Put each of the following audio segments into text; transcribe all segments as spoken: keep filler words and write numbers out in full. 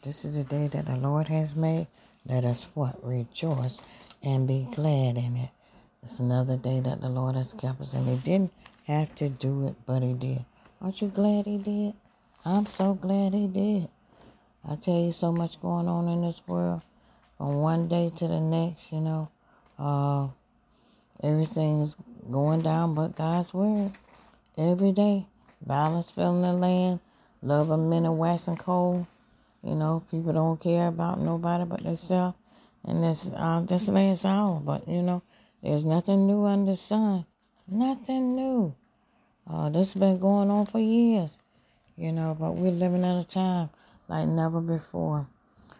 This is the day that the Lord has made. Let us what? Rejoice and be glad in it. It's another day that the Lord has kept us, and He didn't have to do it, but He did. Aren't you glad He did? I'm so glad He did. I tell you, so much going on in this world. From one day to the next, you know. Uh, everything's going down but God's word. Every day. Violence filling the land. Love of men and waxing cold. You know, people don't care about nobody but themselves. And this uh, this last hour. But, you know, there's nothing new under the sun. Nothing new. Uh, this has been going on for years. You know, but we're living at a time like never before.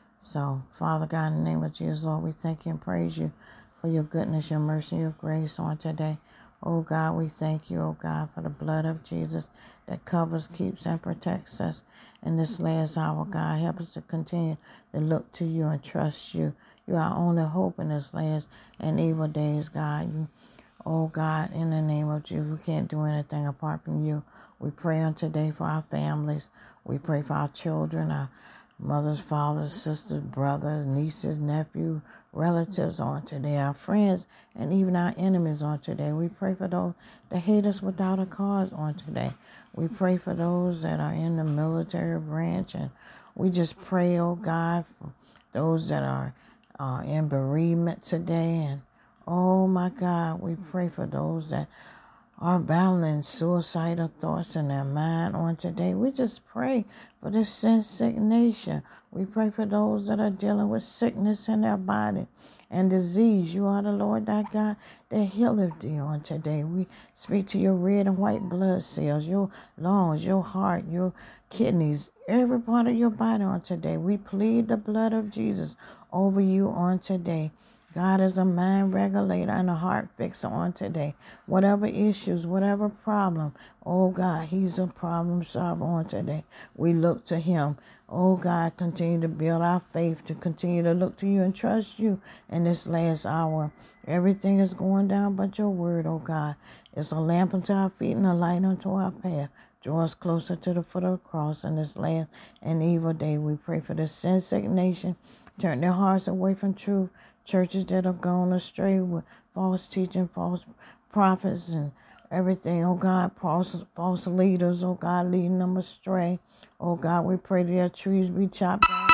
So, Father God, in the name of Jesus, Lord, we thank you and praise you for your goodness, your mercy, your grace on today. Oh, God, we thank you, oh, God, for the blood of Jesus that covers, keeps, and protects us in this last hour, God. Help us to continue to look to you and trust you. You are our only hope in this last and evil days, God. You, oh, God, in the name of Jesus, we can't do anything apart from you. We pray on today for our families. We pray for our children, our mothers, fathers, sisters, brothers, nieces, nephews, relatives on today, our friends, and even our enemies on today. We pray for those that hate us without a cause on today. We pray for those that are in the military branch, and we just pray, oh God, for those that are uh, in bereavement today. And oh my God, we pray for those that are battling suicidal thoughts in their mind on today. We just pray for this sin-sick nation. We pray for those that are dealing with sickness in their body and disease. You are the Lord thy God that healeth thee on today. We speak to your red and white blood cells, your lungs, your heart, your kidneys, every part of your body on today. We plead the blood of Jesus over you on today. God is a mind regulator and a heart fixer on today. Whatever issues, whatever problem, oh God, He's a problem solver on today. We look to Him. Oh God, continue to build our faith, to continue to look to you and trust you in this last hour. Everything is going down but your word, oh God. It's a lamp unto our feet and a light unto our path. Draw us closer to the foot of the cross in this last and evil day. We pray for this sin-sick nation. Turn their hearts away from truth. Churches that have gone astray with false teaching, false prophets, and everything. Oh God, false, false leaders. Oh God, leading them astray. Oh God, we pray that their trees be chopped down.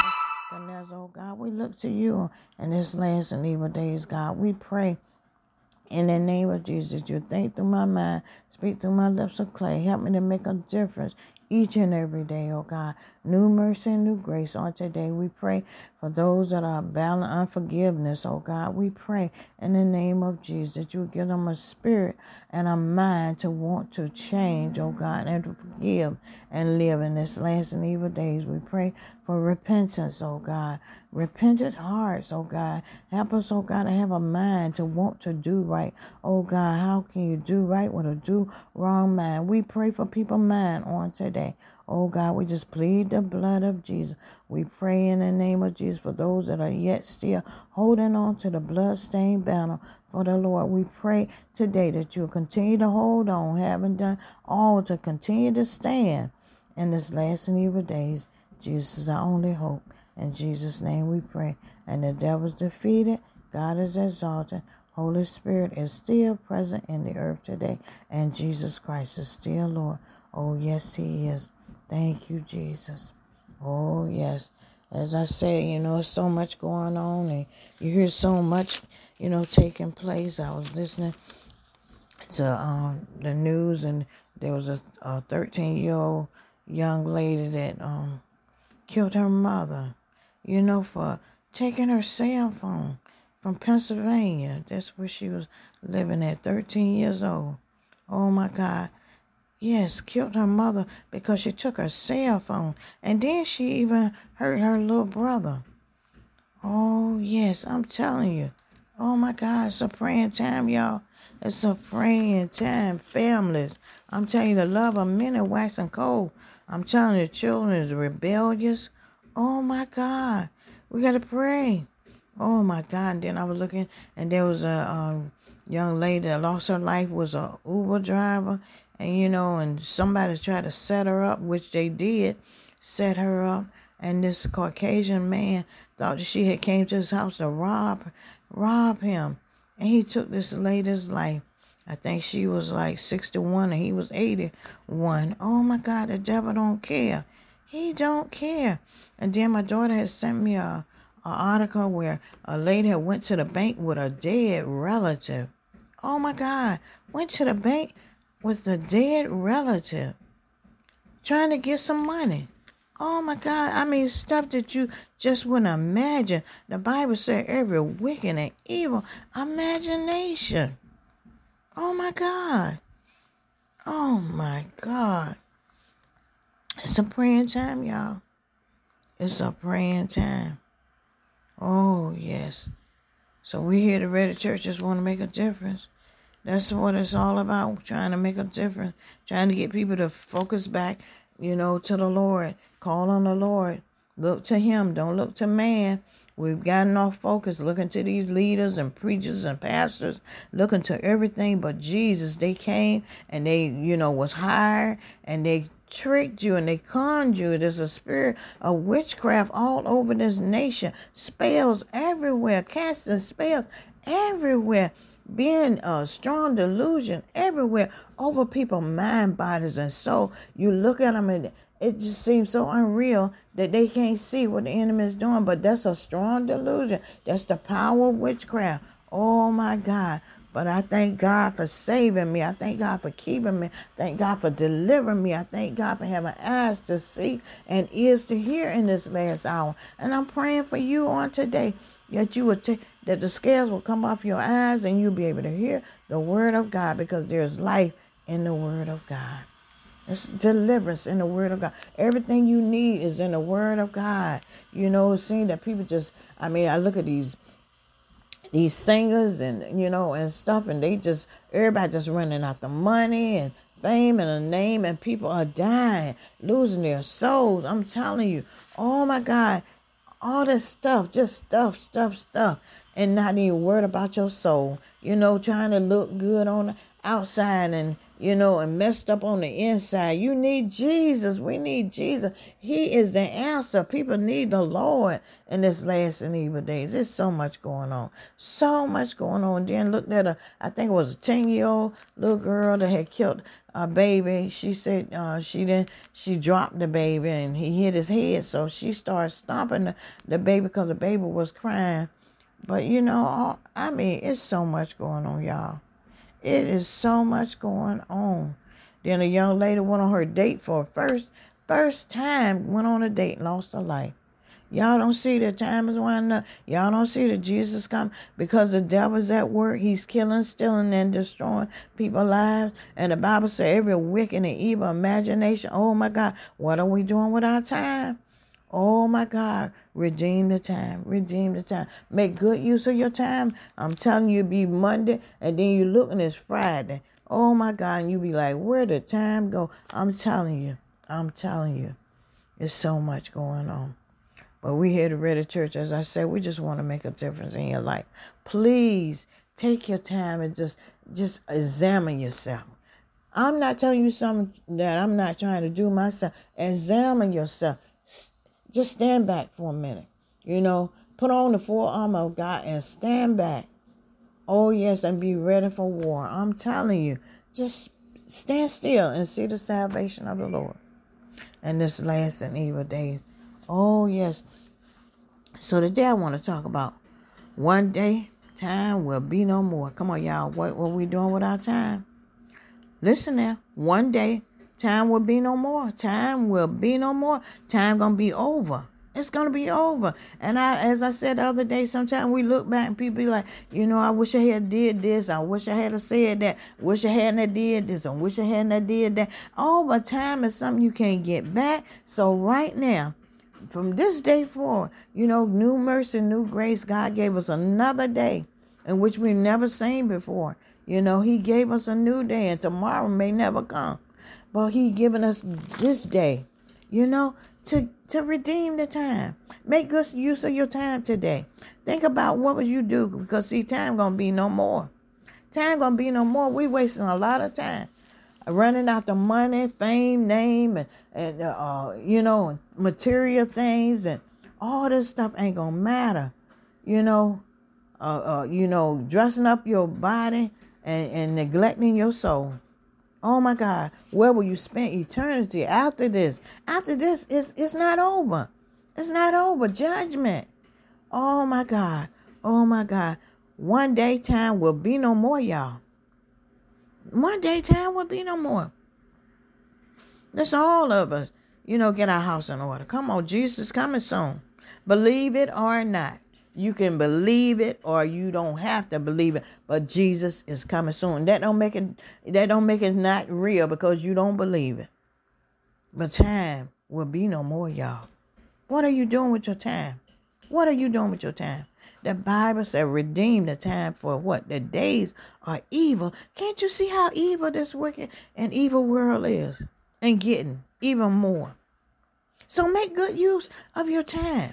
Oh God, we look to you in this last and evil days, God. We pray in the name of Jesus, you think through my mind, speak through my lips of clay. Help me to make a difference each and every day, oh God. New mercy and new grace on today. We pray for those that are battling unforgiveness, oh God. We pray in the name of Jesus that you give them a spirit and a mind to want to change, oh God, and to forgive and live in this last and evil days. We pray for repentance, oh God. Repentant hearts, oh God. Help us, oh God, to have a mind to want to do right. Oh God, how can you do right with a do wrong mind? We pray for people's mind on today. Oh God, we just plead the blood of Jesus. We pray in the name of Jesus for those that are yet still holding on to the bloodstained banner for the Lord. We pray today that you'll continue to hold on, having done all to continue to stand in this last and evil days. Jesus is our only hope. In Jesus' name we pray. And the devil's defeated. God is exalted. Holy Spirit is still present in the earth today. And Jesus Christ is still Lord. Oh, yes, He is. Thank you, Jesus. Oh, yes. As I said, you know, there's so much going on, and you hear so much, you know, taking place. I was listening to um, the news, and there was a, a thirteen-year-old young lady that um, killed her mother, you know, for taking her cell phone from Pennsylvania. That's where she was living at, thirteen years old. Oh, my God. Yes, killed her mother because she took her cell phone. And then she even hurt her little brother. Oh, yes, I'm telling you. Oh, my God, it's a praying time, y'all. It's a praying time, families. I'm telling you, the love of men is waxing cold. I'm telling you, the children is rebellious. Oh, my God. We got to pray. Oh, my God. And then I was looking, and there was a um, young lady that lost her life, was a Uber driver. And, you know, and somebody tried to set her up, which they did, set her up. And this Caucasian man thought that she had came to his house to rob, rob him. And he took this lady's life. I think she was like sixty-one and he was eighty-one. Oh my God, the devil don't care. He don't care. And then my daughter had sent me a, a article where a lady had went to the bank with a dead relative. Oh my God, went to the bank with a dead relative, trying to get some money. Oh my God, I mean, stuff that you just wouldn't imagine. The Bible said every wicked and evil imagination. Oh my God. Oh my God. It's a praying time, y'all. It's a praying time. Oh, yes. So we here at Ready Church just want to make a difference. That's what it's all about, trying to make a difference, trying to get people to focus back, you know, to the Lord. Call on the Lord. Look to him. Don't look to man. We've gotten off focus, looking to these leaders and preachers and pastors, looking to everything but Jesus. They came and they, you know, was hired and they tricked you and they conned you. There's a spirit of witchcraft all over this nation. Spells everywhere, casting spells everywhere. Being a strong delusion everywhere over people's mind, bodies, and soul. You look at them and it just seems so unreal that they can't see what the enemy is doing. But that's a strong delusion. That's the power of witchcraft. Oh my God. But I thank God for saving me. I thank God for keeping me. Thank God for delivering me. I thank God for having eyes to see and ears to hear in this last hour. And I'm praying for you on today that you would take that the scales will come off your eyes and you'll be able to hear the word of God, because there's life in the word of God. There's deliverance in the word of God. Everything you need is in the word of God. You know, seeing that people just, I mean, I look at these these singers and, you know, and stuff, and they just, everybody just running out the money and fame and a name, and people are dying, losing their souls. I'm telling you, oh my God, all this stuff, just stuff, stuff, stuff, and not even worried about your soul. You know, trying to look good on the outside and, you know, and messed up on the inside. You need Jesus. We need Jesus. He is the answer. People need the Lord in this last and evil days. There's so much going on. So much going on. Then looked at a, I think it was a ten-year-old little girl that had killed a baby. She said uh, she didn't, she dropped the baby and he hit his head. So she started stomping the, the baby because the baby was crying. But, you know, I mean, it's so much going on, y'all. It is so much going on. Then a young lady went on her date for a first, first time, went on a date and lost her life. Y'all don't see that time is winding up. Y'all don't see that Jesus come because the devil's at work. He's killing, stealing, and destroying people's lives. And the Bible says every wicked and evil imagination. Oh, my God, what are we doing with our time? Oh, my God, redeem the time, redeem the time. Make good use of your time. I'm telling you, be Monday, and then you look and it's Friday. Oh, my God, and you be like, where did time go? I'm telling you, I'm telling you, there's so much going on. But we here at Ready Church, as I said, we just want to make a difference in your life. Please take your time and just, just examine yourself. I'm not telling you something that I'm not trying to do myself. Examine yourself. Just stand back for a minute. You know, put on the full armor of God and stand back. Oh, yes, and be ready for war. I'm telling you, just stand still and see the salvation of the Lord in this last and evil days. Oh, yes. So today I want to talk about one day, time will be no more. Come on, y'all. What, what we doing with our time? Listen now. One day, time will be no more. Time will be no more. Time going to be over. It's going to be over. And I, as I said the other day, sometimes we look back and people be like, you know, I wish I had did this. I wish I had said that. Wish I hadn't did this. I wish I hadn't did that. Oh, but time is something you can't get back. So right now, from this day forward, you know, new mercy, new grace, God gave us another day in which we've never seen before. You know, he gave us a new day, and tomorrow may never come. But he given us this day, you know, to, to redeem the time. Make good use of your time today. Think about what would you do, because see, time going to be no more. Time going to be no more. We wasting a lot of time. running after money, fame, name, and, and uh, you know, material things, and all this stuff ain't gonna matter. You know, uh, uh, you know, dressing up your body and, and neglecting your soul. Oh my God, where will you spend eternity after this? After this, it's it's not over. It's not over. Judgment. Oh my God. Oh my God. One day time will be no more, y'all. One day time will be no more. Let's all of us, you know, get our house in order. Come on, Jesus is coming soon. Believe it or not. You can believe it or you don't have to believe it, but Jesus is coming soon. That don't make it that don't make it not real because you don't believe it. But time will be no more, y'all. What are you doing with your time? What are you doing with your time? The Bible said, redeem the time for what? The days are evil. Can't you see how evil this wicked and evil world is? And getting even more. So make good use of your time.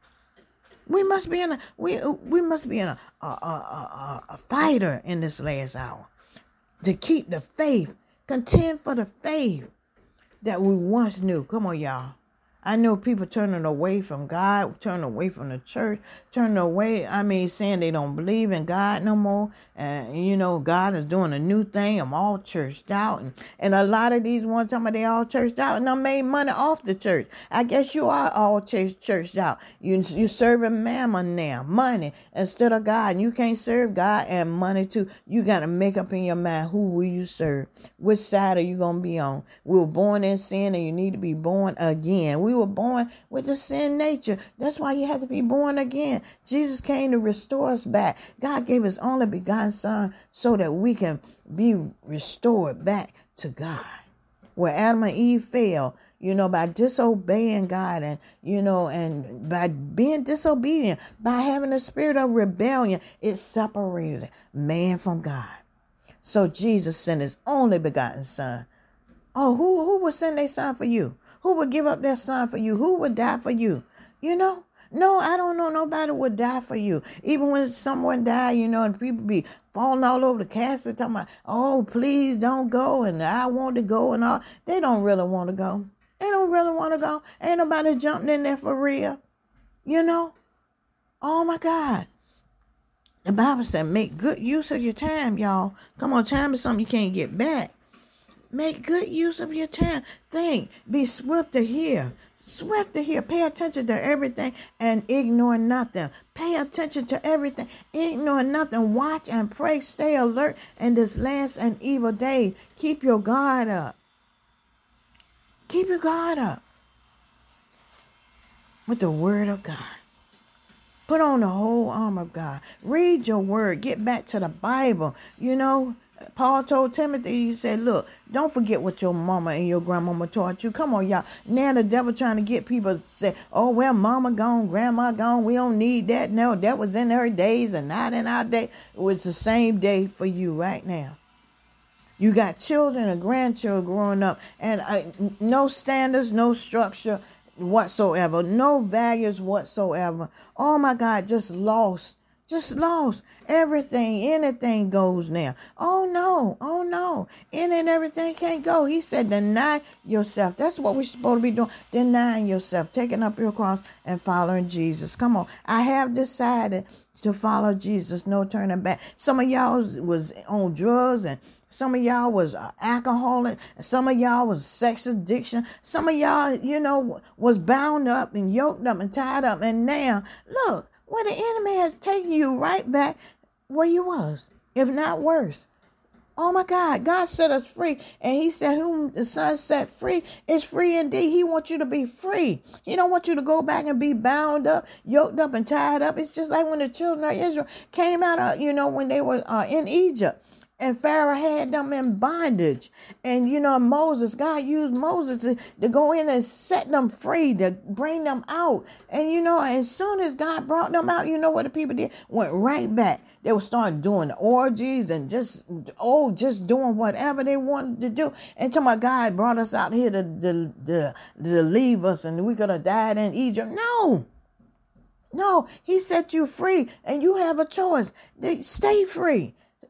We must be in a we we must be in a a, a, a, a fighter in this last hour to keep the faith, contend for the faith that we once knew. Come on, y'all. I know people turning away from God, turning away from the church, turning away, I mean, saying they don't believe in God no more. And, you know, God is doing a new thing. I'm all churched out. And, and a lot of these ones talking about they all churched out and I made money off the church. I guess you are all church, churched out. You, you're serving mammon now, money instead of God. And you can't serve God and money too. You got to make up in your mind, who will you serve? Which side are you going to be on? We were born in sin and you need to be born again. We were born with the sin nature. That's why you have to be born again. Jesus came to restore us back. God gave his only begotten son so that we can be restored back to God. Where Adam and Eve fell, you know, by disobeying God and, you know, and by being disobedient, by having a spirit of rebellion, it separated man from God. So Jesus sent his only begotten son. Oh, who, who would send their son for you? Who would give up their son for you? Who would die for you? You know? No, I don't know nobody would die for you. Even when someone die, you know, and people be falling all over the casket talking about, oh, please don't go, and I want to go and all. They don't really want to go. They don't really want to go. Ain't nobody jumping in there for real. You know? Oh, my God. The Bible said make good use of your time, y'all. Come on, time is something you can't get back. Make good use of your time. Think. Be swift to hear. Swift to hear. Pay attention to everything and ignore nothing. Pay attention to everything. Ignore nothing. Watch and pray. Stay alert in this last and evil day. Keep your guard up. Keep your guard up. With the word of God. Put on the whole armor of God. Read your word. Get back to the Bible. You know, Paul told Timothy, he said, look, don't forget what your mama and your grandmama taught you. Come on, y'all. Now the devil trying to get people to say, oh, well, mama gone, grandma gone. We don't need that. No, that was in her days and not in our day. It was the same day for you right now. You got children and grandchildren growing up and uh, no standards, no structure whatsoever, no values whatsoever. Oh, my God, just lost. Just lost. Everything, anything goes now. Oh, no. Oh, no. Any and everything can't go. He said, deny yourself. That's what we're supposed to be doing. Denying yourself. Taking up your cross and following Jesus. Come on. I have decided to follow Jesus. No turning back. Some of y'all was on drugs and some of y'all was uh, alcoholic. Some of y'all was sex addiction. Some of y'all, you know, was bound up and yoked up and tied up. And now, look. Well, the enemy has taken you right back where you was, if not worse. Oh, my God. God set us free. And he said, whom the Son set free is free indeed. He wants you to be free. He don't want you to go back and be bound up, yoked up, and tied up. It's just like when the children of Israel came out of, you know, when they were uh, in Egypt. And Pharaoh had them in bondage. And, you know, Moses, God used Moses to, to go in and set them free, to bring them out. And, you know, as soon as God brought them out, you know what the people did? Went right back. They would start doing orgies and just, oh, just doing whatever they wanted to do. Until my God brought us out here to, to, to, to leave us and we could have died in Egypt. No. No, he set you free and you have a choice. Stay free.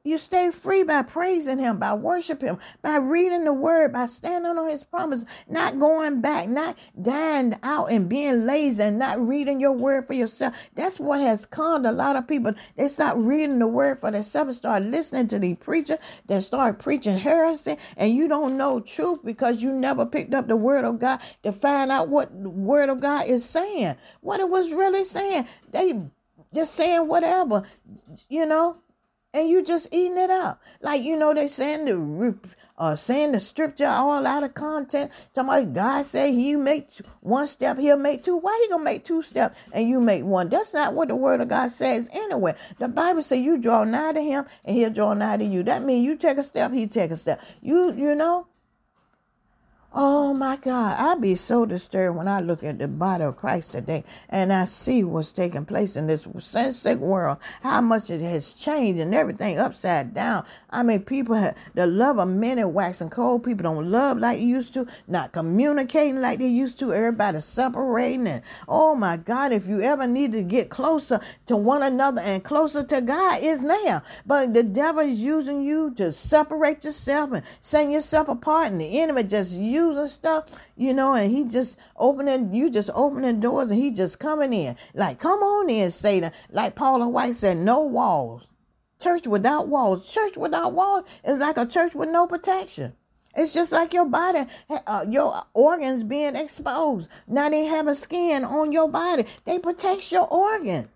You stay free by praising him, by worshiping him, by reading the word, by standing on his promise, not going back, not dying out and being lazy and not reading your word for yourself. That's what has caused a lot of people. They start reading the word for themselves and start listening to these preachers that start preaching heresy, and you don't know truth because you never picked up the word of God to find out what the word of God is saying, what it was really saying. They just saying whatever, you know. And you just eating it up. Like, you know, they saying the uh, saying the scripture all out of context. Talking about God say he make one step, he'll make two. Why he gonna make two steps and you make one? That's not what the word of God says anyway. The Bible says you draw nigh to him and he'll draw nigh to you. That means you take a step, he take a step. You, you know. Oh my God, I be so disturbed when I look at the body of Christ today and I see what's taking place in this sin-sick world, how much it has changed and everything upside down. I mean, people have the love of men and waxing cold. People don't love like they used to, not communicating like they used to. Everybody separating. And oh my God, if you ever need to get closer to one another and closer to God, is now. But the devil is using you to separate yourself and set yourself apart, and the enemy just uses and stuff, you know, and he just opening, you just opening doors and he just coming in. Like, come on in, Satan. Like Paula White said, no walls. Church without walls. Church without walls is like a church with no protection. It's just like your body, uh, your organs being exposed. Now they have a skin on your body. They protect your organ.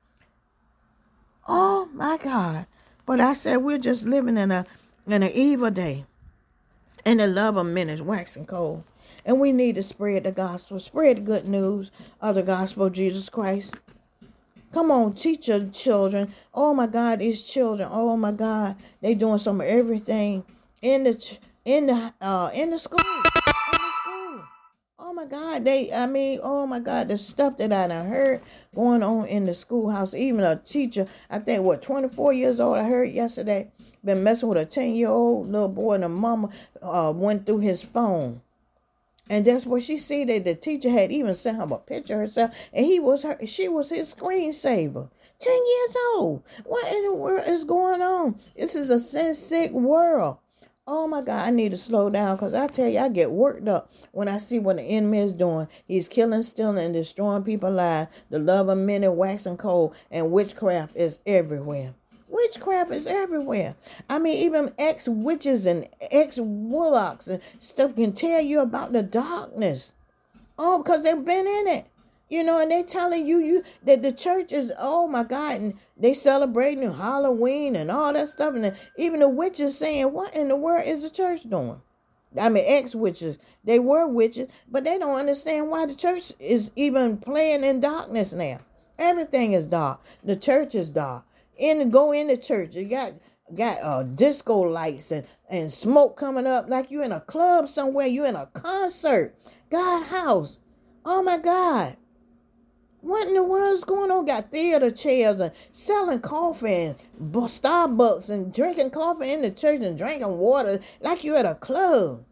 Oh my God. But I said we're just living in a in an evil day. And the love of men is waxing cold. And we need to spread the gospel. Spread the good news of the gospel of Jesus Christ. Come on, teach your children. Oh my God, these children. Oh my God, they doing some of everything in the in the uh in the school. In the school. Oh my God, they. I mean, oh my God, the stuff that I done heard going on in the schoolhouse. Even a teacher, I think, what, twenty-four years old. I heard yesterday. Been messing with a ten-year-old little boy, and the mama uh, went through his phone. And that's what she see that the teacher had even sent him a picture herself, and he was her, she was his screensaver. Ten years old. What in the world is going on? This is a sin-sick world. Oh my God, I need to slow down, because I tell you, I get worked up when I see what the enemy is doing. He's killing, stealing, and destroying people's lives. The love of men is waxing cold, and witchcraft is everywhere. Witchcraft is everywhere. I mean, even ex-witches and ex-warlocks and stuff can tell you about the darkness. Oh, because they've been in it. You know, and they telling you you that the church is, oh my God, and they celebrating Halloween and all that stuff. And even the witches saying, what in the world is the church doing? I mean, ex-witches, they were witches, but they don't understand why the church is even playing in darkness now. Everything is dark. The church is dark. In go in the church, you got got uh disco lights and and smoke coming up like you in a club somewhere. You in a concert, God house. Oh my God, what in the world is going on? Got theater chairs and selling coffee and Starbucks and drinking coffee in the church and drinking water like you at a club.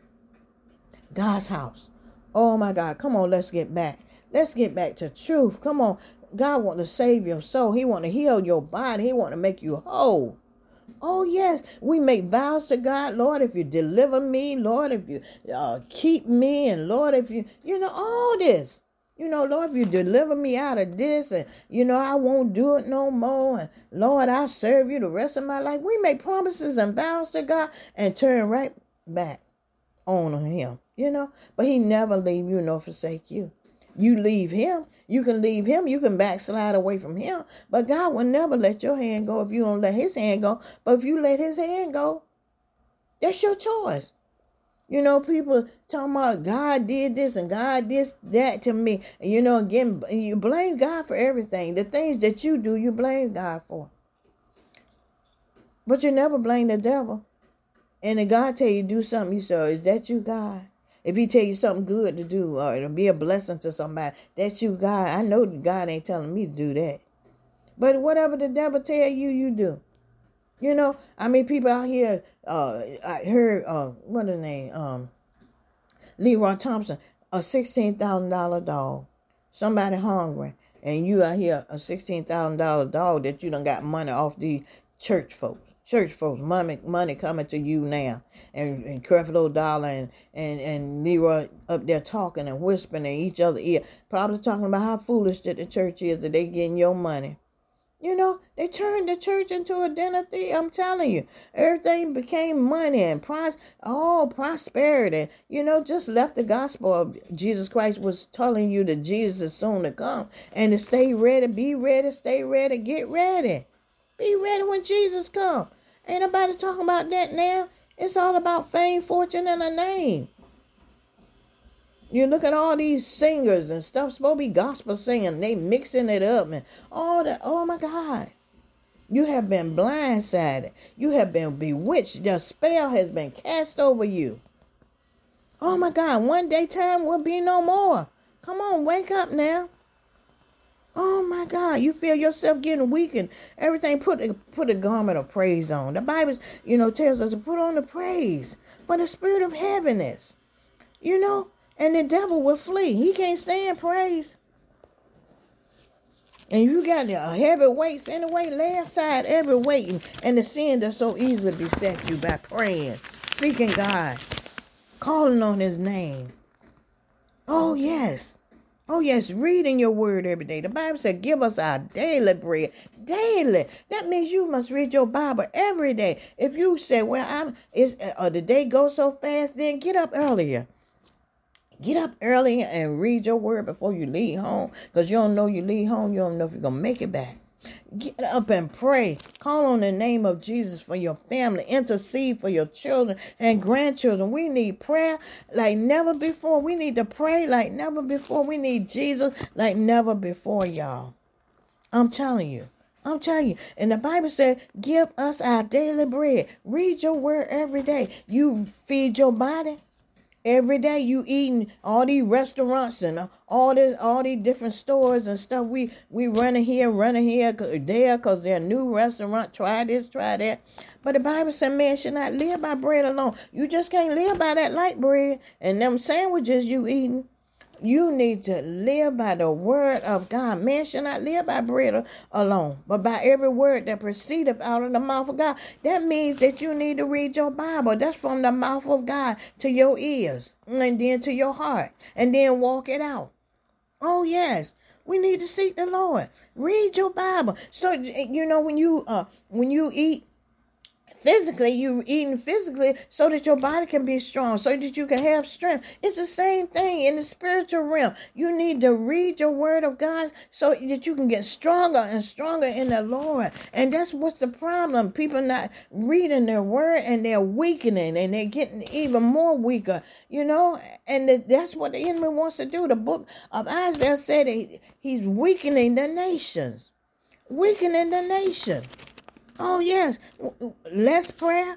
God's house. Oh my God, come on, let's get back. Let's get back to truth. Come on. God want to save your soul. He want to heal your body. He want to make you whole. Oh, yes. We make vows to God. Lord, if you deliver me. Lord, if you uh, keep me. And Lord, if you, you know, all this. You know, Lord, if you deliver me out of this. And, you know, I won't do it no more. And Lord, I'll serve you the rest of my life. We make promises and vows to God and turn right back on him. You know, but he never leave you nor forsake you. You leave him, you can leave him, you can backslide away from him, but God will never let your hand go if you don't let his hand go. But if you let his hand go, that's your choice. You know, people talking about God did this and God did that to me. And, you know, again, you blame God for everything. The things that you do, you blame God for. But you never blame the devil. And if God tell you do something, you say, is that you, God? If he tell you something good to do or to be a blessing to somebody, that's you, God. I know God ain't telling me to do that. But whatever the devil tell you, you do. You know, I mean, people out here, uh, I heard, uh, what the name, um, Leroy Thompson, a sixteen thousand dollars dog. Somebody hungry, and you out here, a sixteen thousand dollars dog that you done got money off the church folks. Church folks, money, money coming to you now, and, and Creflo Dollar and and and Leroy up there talking and whispering in each other ear, probably talking about how foolish that the church is that they getting your money. You know, they turned the church into a den of thieves. I'm telling you, everything became money and pros, oh, prosperity. You know, just left the gospel of Jesus Christ was telling you that Jesus is soon to come, and to stay ready, be ready, stay ready, get ready. Be ready when Jesus comes. Ain't nobody talking about that now. It's all about fame, fortune, and a name. You look at all these singers and stuff, supposed to be gospel singing. They mixing it up and all that. Oh my God. You have been blindsided. You have been bewitched. The spell has been cast over you. Oh my God. One day time will be no more. Come on, wake up now. Oh my God, you feel yourself getting weak and everything. Put a, put a garment of praise on. The Bible, you know, tells us to put on the praise for the spirit of heaviness. You know, and the devil will flee. He can't stand praise. And you got the heavy weights anyway, lay aside every weight and, and the sin that so easily beset you by praying, seeking God, calling on his name. Oh yes. Oh, yes, reading your word every day. The Bible said, give us our daily bread. Daily. That means you must read your Bible every day. If you say, well, I'm, it's, uh, the day goes so fast, then get up earlier. Get up early and read your word before you leave home. Because you don't know you leave home. You don't know if you're going to make it back. Get up and pray. Call on the name of Jesus for your family. Intercede for your children and grandchildren. We need prayer like never before. We need to pray like never before. We need Jesus like never before, y'all. I'm telling you. I'm telling you. And the Bible said, give us our daily bread. Read your word every day. You feed your body. Every day you eating all these restaurants and all this, all these different stores and stuff. We we running here, running here, there, because they're new restaurant. Try this, try that. But the Bible said, man should not live by bread alone. You just can't live by that light bread and them sandwiches you eating. You need to live by the word of God. Man shall not live by bread alone, but by every word that proceedeth out of the mouth of God. That means that you need to read your Bible. That's from the mouth of God to your ears and then to your heart and then walk it out. Oh, yes. We need to seek the Lord. Read your Bible. So, you know, when you uh when you eat, physically, you eating physically so that your body can be strong, so that you can have strength. It's the same thing in the spiritual realm. You need to read your word of God so that you can get stronger and stronger in the Lord. And that's what's the problem. People not reading their word and they're weakening and they're getting even more weaker, you know. And that's what the enemy wants to do. The book of Isaiah said he, he's weakening the nations. Weakening the nation. Oh, yes. Less prayer,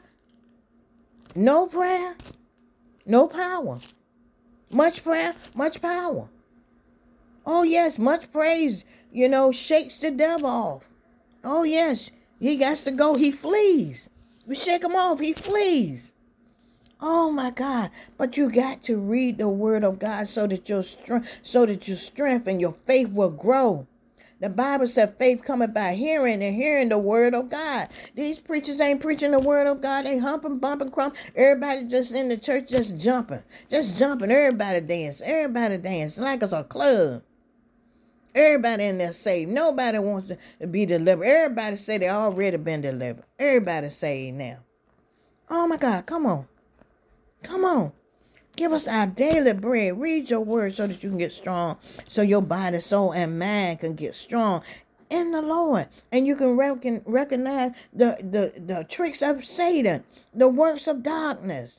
no prayer, no power. Much prayer, much power. Oh, yes, much praise, you know, shakes the devil off. Oh, yes, he got to go. He flees. We shake him off. He flees. Oh, my God. But you got to read the word of God so that your strength, so that your strength and your faith will grow. The Bible said faith cometh by hearing and hearing the word of God. These preachers ain't preaching the word of God. They humping, bumping, crumping. Everybody just in the church just jumping. Just jumping. Everybody dance. Everybody dance like it's a club. Everybody in there saved. Nobody wants to be delivered. Everybody say they already been delivered. Everybody saved now. Oh my God, come on. Come on. Give us our daily bread. Read your word so that you can get strong. So your body, soul, and mind can get strong in the Lord. And you can reckon, recognize the, the, the tricks of Satan, the works of darkness.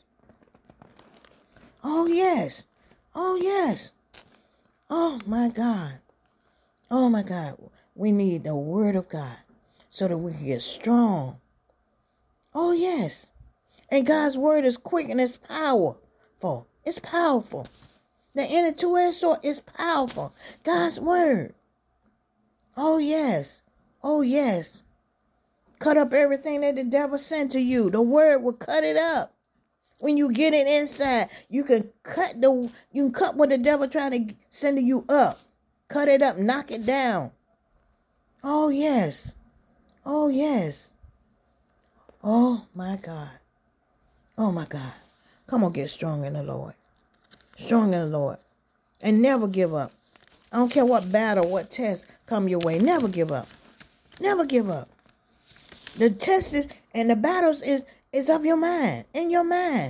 Oh, yes. Oh, yes. Oh, my God. Oh, my God. We need the word of God so that we can get strong. Oh, yes. And God's word is quick and it's powerful. It's powerful. The inner two-edged sword is powerful. God's word. Oh, yes. Oh, yes. Cut up everything that the devil sent to you. The word will cut it up. When you get it inside, you can cut the you can cut what the devil trying to send to you up. Cut it up, knock it down. Oh, yes. Oh, yes. Oh, my God. Oh, my God. Come on, get strong in the Lord. Strong in the Lord. And never give up. I don't care what battle, what test come your way. Never give up. Never give up. The test is, and the battles is, is of your mind. In your mind.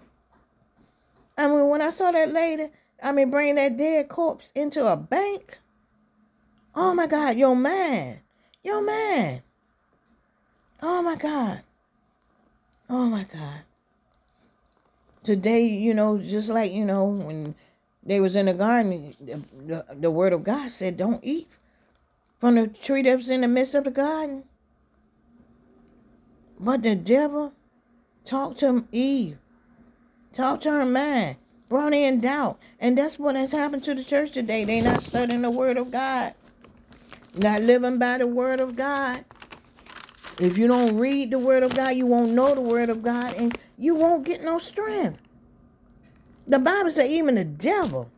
I mean, when I saw that lady, I mean, bring that dead corpse into a bank. Oh, my God. Your mind. Your mind. Oh, my God. Oh, my God. Today, you know, just like, you know, when they was in the garden, the, the, the word of God said, don't eat from the tree that was in the midst of the garden. But the devil talked to Eve, talked to her mind, brought in doubt. And that's what has happened to the church today. They not studying the word of God, not living by the word of God. If you don't read the word of God, you won't know the word of God, and you won't get no strength. The Bible says even the devil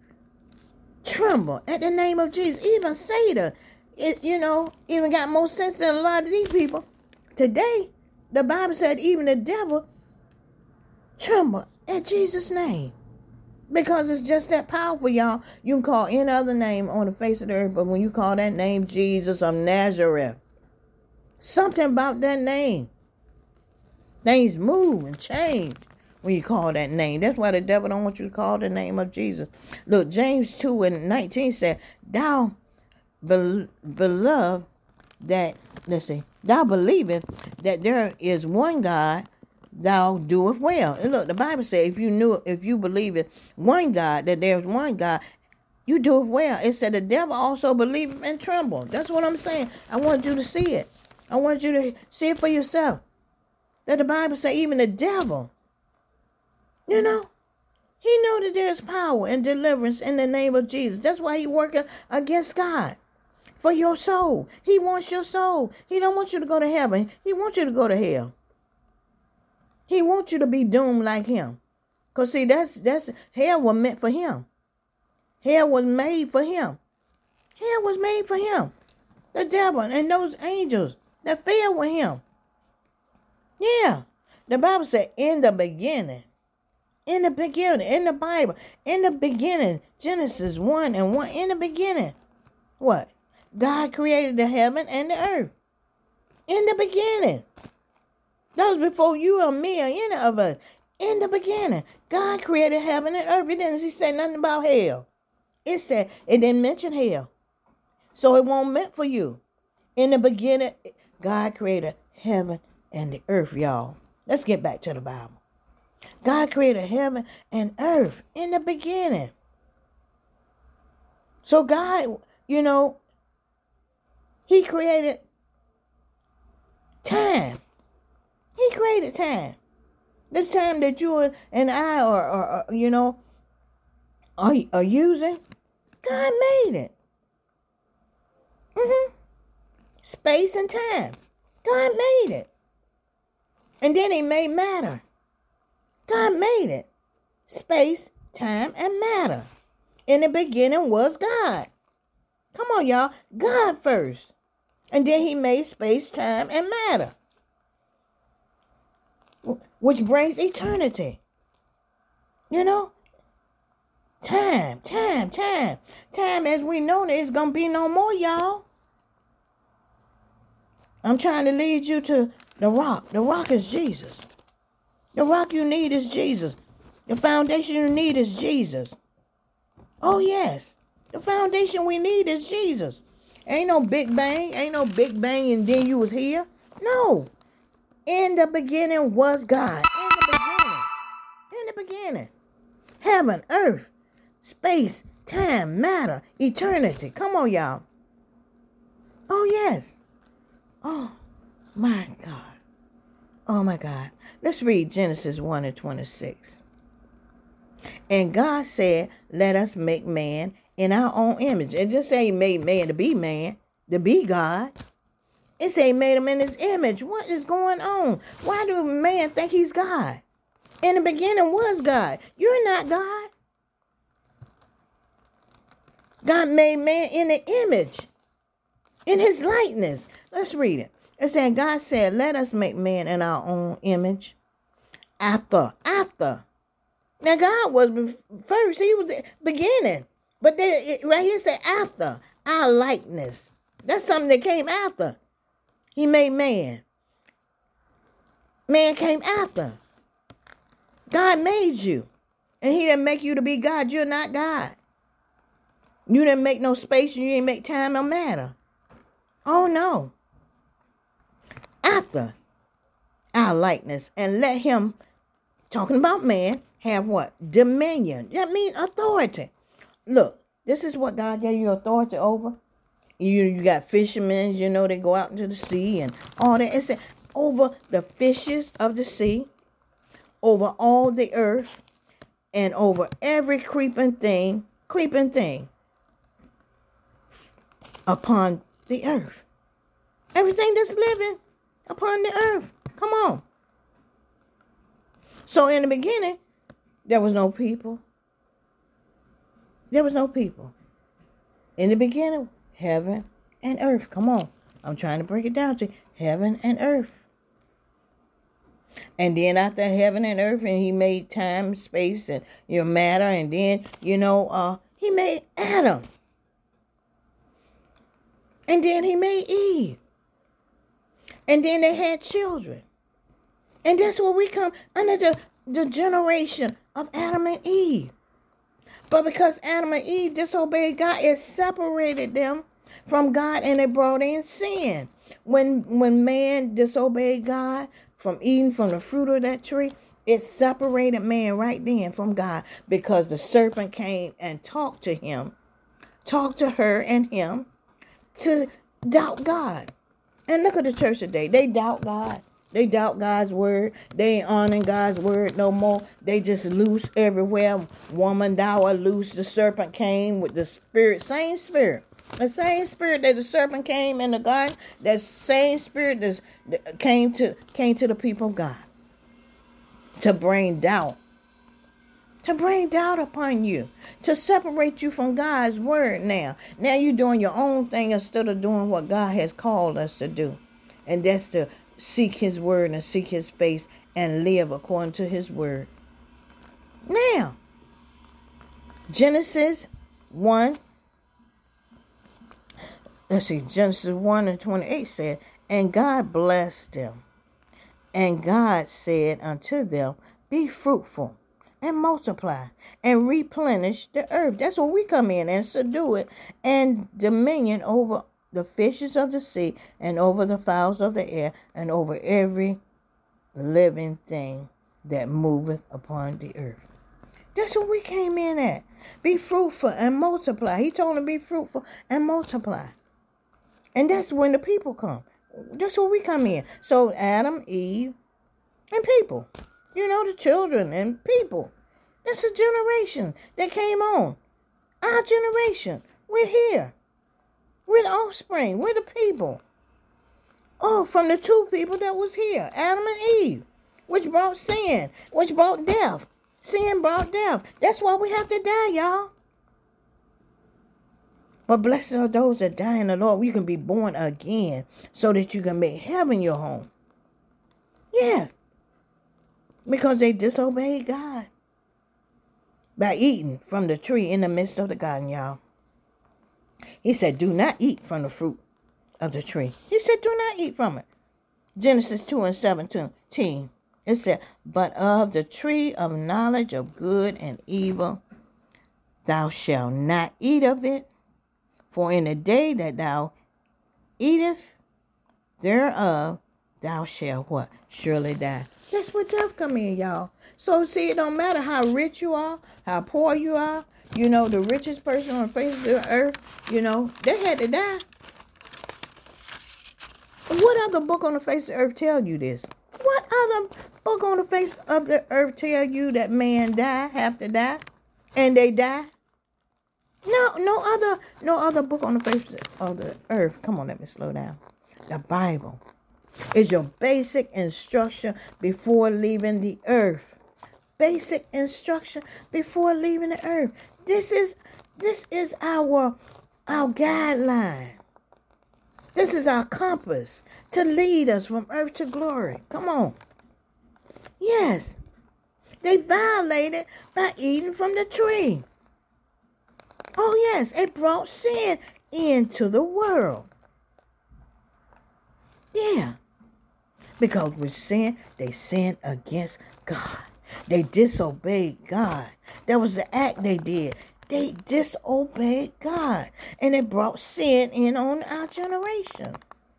tremble at the name of Jesus. Even Satan, it, you know, even got more sense than a lot of these people. Today, the Bible said even the devil tremble at Jesus' name. Because it's just that powerful, y'all. You can call any other name on the face of the earth, but when you call that name Jesus of Nazareth, something about that name, things move and change when you call that name. That's why the devil don't want you to call the name of Jesus. Look, James two and nineteen said, Thou be- beloved that, let's see, thou believest that there is one God, thou doeth well. And look, the Bible says if you knew, if you believe it, one God, that there's one God, you do it well. It said the devil also believeth and tremble. That's what I'm saying. I want you to see it. I want you to see it for yourself. That the Bible says even the devil, you know, he know that there's power and deliverance in the name of Jesus. That's why he working against God for your soul. He wants your soul. He don't want you to go to heaven. He wants you to go to hell. He wants you to be doomed like him. Because see, that's, that's, hell was meant for him. Hell was made for him. Hell was made for him. The devil and those angels that fell with him. Yeah. The Bible said in the beginning. In the beginning. In the Bible. In the beginning. Genesis one and one. In the beginning. What? God created the heaven and the earth. In the beginning. That was before you or me or any of us. In the beginning. God created heaven and earth. It didn't say nothing about hell. It said, it didn't mention hell. So it won't meant for you. In the beginning, God created heaven and the earth, y'all. Let's get back to the Bible. God created heaven and earth in the beginning. So God, you know, he created time. He created time. This time that you and I are, are, are you know, are, are using, God made it. Mm-hmm. Space and time. God made it. And then he made matter. God made it. Space, time, and matter. In the beginning was God. Come on, y'all. God first. And then he made space, time, and matter. Which brings eternity. You know? Time, time, time. Time as we know it is going to be no more, y'all. I'm trying to lead you to the rock. The rock is Jesus. The rock you need is Jesus. The foundation you need is Jesus. Oh, yes. The foundation we need is Jesus. Ain't no big bang. Ain't no big bang and then you was here. No. In the beginning was God. In the beginning. In the beginning. Heaven, earth, space, time, matter, eternity. Come on, y'all. Oh, yes. Oh, my God. Oh, my God. Let's read Genesis one and twenty-six. And God said, let us make man in our own image. It just say he made man to be man, to be God. It say he made him in his image. What is going on? Why do man think he's God? In the beginning was God. You're not God. God made man in the image, in his likeness. Let's read it. It said, God said, let us make man in our own image. After, after. Now, God was first. He was the beginning. But then, it, right here it said after. Our likeness. That's something that came after. He made man. Man came after. God made you. And he didn't make you to be God. You're not God. You didn't make no space. You didn't make time or matter. Oh, no. After our likeness. And let him, talking about man, have what? Dominion. That means authority. Look, this is what God gave you authority over. You you got fishermen, you know, they go out into the sea and all that. It said over the fishes of the sea, over all the earth, and over every creeping thing, creeping thing upon the earth. Everything that's living upon the earth. Come on. So in the beginning, there was no people. There was no people. In the beginning, heaven and earth. Come on. I'm trying to break it down to you. Heaven and earth. And then after heaven and earth, and he made time, space, and your matter. And then, you know, uh, he made Adam. And then he made Eve. And then they had children. And that's where we come under the, the generation of Adam and Eve. But because Adam and Eve disobeyed God, it separated them from God and it brought in sin. When, when man disobeyed God from eating from the fruit of that tree, it separated man right then from God because the serpent came and talked to him, talked to her and him to doubt God. And look at the church today. They doubt God. They doubt God's word. They ain't honoring God's word no more. They just loose everywhere. Woman, thou art loose. The serpent came with the spirit. Same spirit. The same spirit that the serpent came in the garden. That same spirit that came to, came to the people of God. To bring doubt. To bring doubt upon you. To separate you from God's word now. Now you're doing your own thing instead of doing what God has called us to do. And that's to seek his word and seek his face and live according to his word. Now, Genesis one. Let's see, Genesis one and twenty-eight said, and God blessed them. And God said unto them, be fruitful and multiply and replenish the earth. That's where we come in and subdue it and dominion over the fishes of the sea and over the fowls of the air and over every living thing that moveth upon the earth. That's what we came in at. Be fruitful and multiply. He told them to be fruitful and multiply. And that's when the people come. That's where we come in. So Adam, Eve, and people. You know, the children and people. That's a generation that came on. Our generation. We're here. We're the offspring. We're the people. Oh, from the two people that was here. Adam and Eve. Which brought sin. Which brought death. Sin brought death. That's why we have to die, y'all. But blessed are those that die in the Lord. You can be born again so that you can make heaven your home. Yes. Because they disobeyed God. By eating from the tree in the midst of the garden, y'all. He said, do not eat from the fruit of the tree. He said, do not eat from it. Genesis two and seventeen. It said, but of the tree of knowledge of good and evil, thou shalt not eat of it. For in the day that thou eatest thereof, thou shalt what? Surely die. That's where death come in, y'all. So see, it don't matter how rich you are, how poor you are. You know, the richest person on the face of the earth, you know, they had to die. What other book on the face of the earth tell you this? What other book on the face of the earth tell you that man die, have to die, and they die? No, no other, no other book on the face of the earth. Come on, let me slow down. The Bible is your basic instruction before leaving the earth. Basic instruction before leaving the earth. This is this is our our guideline. This is our compass to lead us from earth to glory. Come on. Yes. They violated by eating from the tree. Oh, yes. It brought sin into the world. Yeah. Because with sin, they sinned against God. They disobeyed God. That was the act they did. They disobeyed God. And it brought sin in on our generation.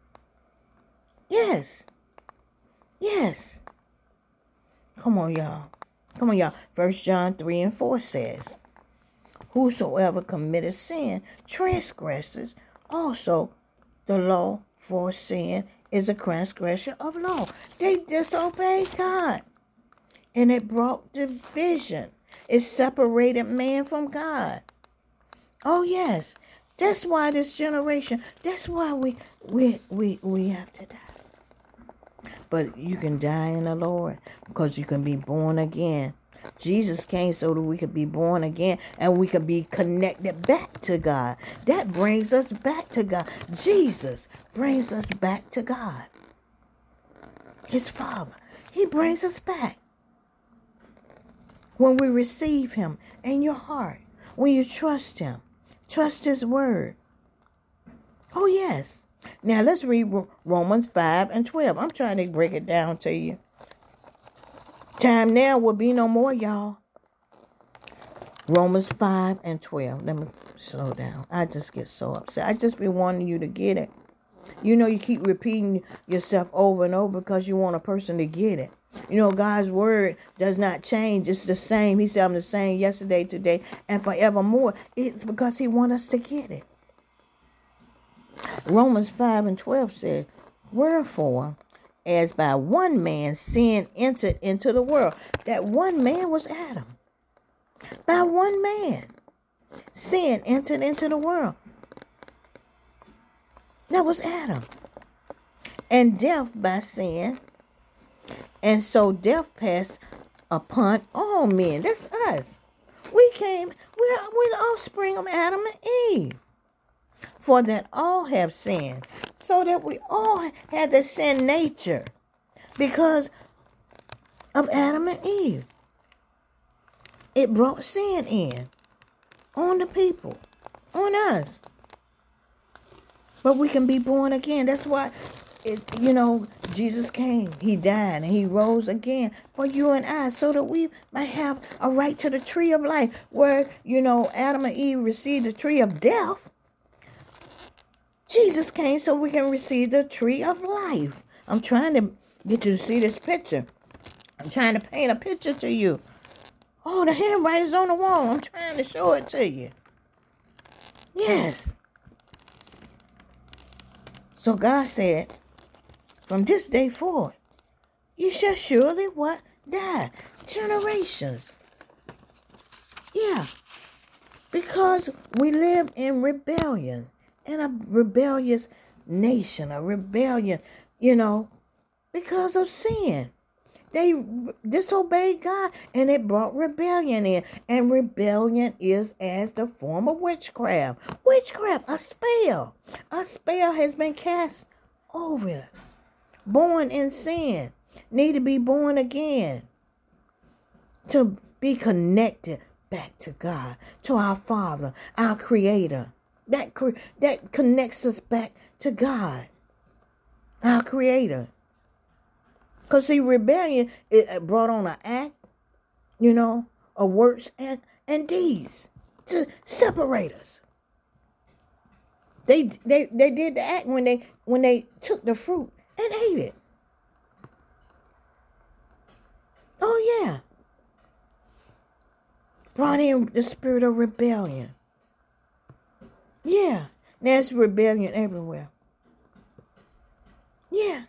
Yes. Yes. Come on, y'all. Come on, y'all. First John three and four says, whosoever committeth sin transgresses also the law, for sin is a transgression of law. They disobeyed God. And it brought division. It separated man from God. Oh, yes. That's why this generation, that's why we we we we have to die. But you can die in the Lord because you can be born again. Jesus came so that we could be born again and we could be connected back to God. That brings us back to God. Jesus brings us back to God. His Father. He brings us back. When we receive him in your heart, when you trust him, trust his word. Oh, yes. Now, let's read Romans five and twelve. I'm trying to break it down to you. Time now will be no more, y'all. Romans five and twelve. Let me slow down. I just get so upset. I just be wanting you to get it. You know, you keep repeating yourself over and over because you want a person to get it. You know, God's word does not change. It's the same. He said, I'm the same yesterday, today, and forevermore. It's because he wants us to get it. Romans five and twelve says, wherefore, as by one man sin entered into the world. That one man was Adam. By one man, sin entered into the world. That was Adam. And death by sin. And so death passed upon all men. That's us. We came, we're, we're the offspring of Adam and Eve. For that all have sinned. So that we all had the sin nature. Because of Adam and Eve. It brought sin in. On the people. On us. But we can be born again. That's why, it, you know, Jesus came. He died and he rose again for you and I so that we might have a right to the tree of life. Where, you know, Adam and Eve received the tree of death. Jesus came so we can receive the tree of life. I'm trying to get you to see this picture. I'm trying to paint a picture to you. Oh, the handwriting's on the wall. I'm trying to show it to you. Yes. So God said, from this day forward, you shall surely what? Die. Generations. Yeah. Because we live in rebellion. In a rebellious nation. A rebellion, you know, because of sin. They disobeyed God and it brought rebellion in. And rebellion is as the form of witchcraft. Witchcraft, a spell. A spell has been cast over us. Born in sin. Need to be born again. To be connected back to God. To our Father, our Creator. That, that connects us back to God. Our Creator. Because, see, rebellion, it brought on an act, you know, of works and, and deeds to separate us. They, they they did the act when they when they took the fruit and ate it. Oh, yeah. Brought in the spirit of rebellion. Yeah. There's rebellion everywhere. Yeah.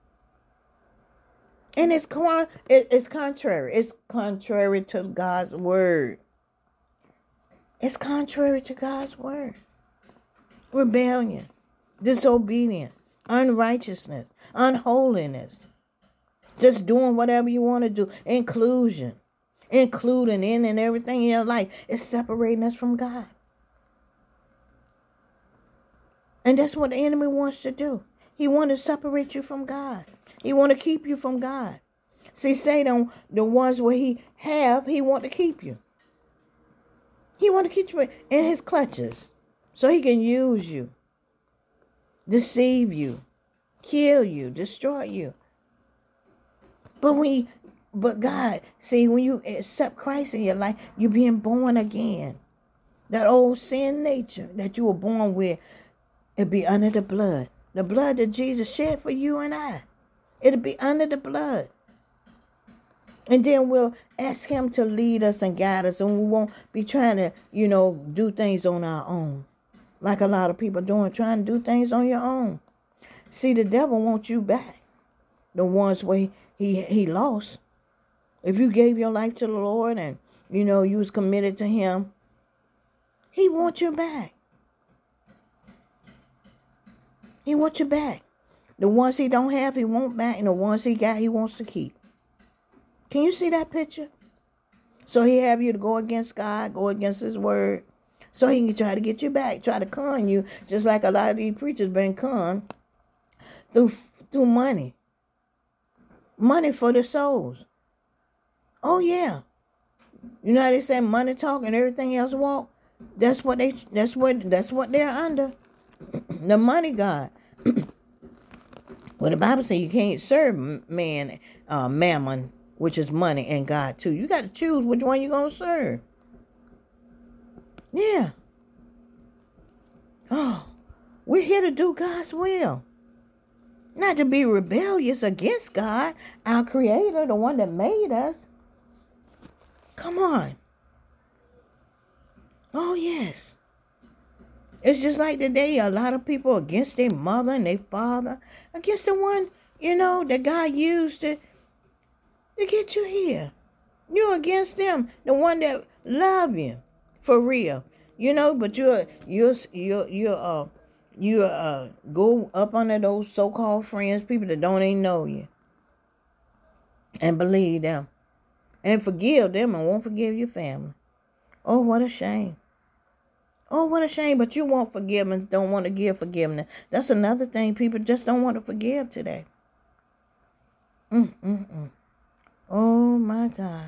And it's con- it's contrary. It's contrary to God's word. It's contrary to God's word. Rebellion, disobedience, unrighteousness, unholiness. Just doing whatever you want to do. Inclusion. Including in and everything in your life. It's separating us from God. And that's what the enemy wants to do. He wants to separate you from God. He want to keep you from God. See, Satan, the ones where he have, he want to keep you. He want to keep you in his clutches so he can use you, deceive you, kill you, destroy you. But when you, but God, see, when you accept Christ in your life, you're being born again. That old sin nature that you were born with, it'll be under the blood. The blood that Jesus shed for you and I. It'll be under the blood. And then we'll ask him to lead us and guide us. And we won't be trying to, you know, do things on our own. Like a lot of people doing, trying to do things on your own. See, the devil wants you back. The ones where he, he lost. If you gave your life to the Lord and, you know, you was committed to him, he wants you back. He wants you back. The ones he don't have, he wants back. And the ones he got, he wants to keep. Can you see that picture? So he have you to go against God, go against his word. So he can try to get you back, try to con you, just like a lot of these preachers been conned through, through money. Money for the souls. Oh, yeah. You know how they say money talk and everything else walk? That's what they that's what that's what they're under. The money God. Well, the Bible says you can't serve man, uh, mammon, which is money, and God too. You got to choose which one you're going to serve. Yeah. Oh, we're here to do God's will. Not to be rebellious against God, our creator, the one that made us. Come on. Oh, yes. It's just like today, a lot of people against their mother and their father, against the one, you know, that God used to, to get you here. You're against them, the one that love you, for real. You know, but you're, you're, you're, you're, uh, you uh, go up under those so-called friends, people that don't even know you, and believe them, and forgive them and won't forgive your family. Oh, what a shame. Oh, what a shame, but you won't forgive and don't want to give forgiveness. That's another thing. People just don't want to forgive today. Mm-mm-mm. Oh, my God.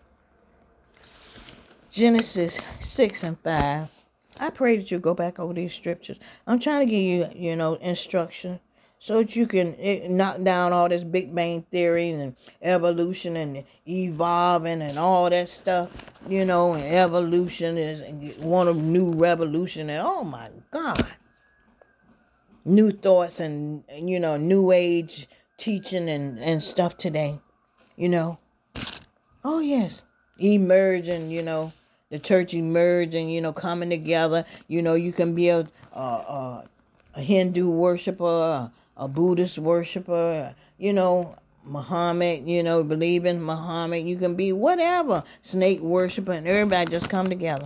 Genesis six and five. I pray that you go back over these scriptures. I'm trying to give you, you know, instruction so that you can knock down all this Big Bang Theory and evolution and evolving and all that stuff, you know, and evolution is one of new revolution and oh my God, new thoughts and, you know, new age teaching and, and stuff today, you know. Oh, yes, emerging, you know. The church emerging, you know, coming together. You know, you can be a a, a, a Hindu worshiper, a, a Buddhist worshiper, you know, Muhammad, you know, believe in Muhammad. You can be whatever, snake worshiper, and everybody just come together.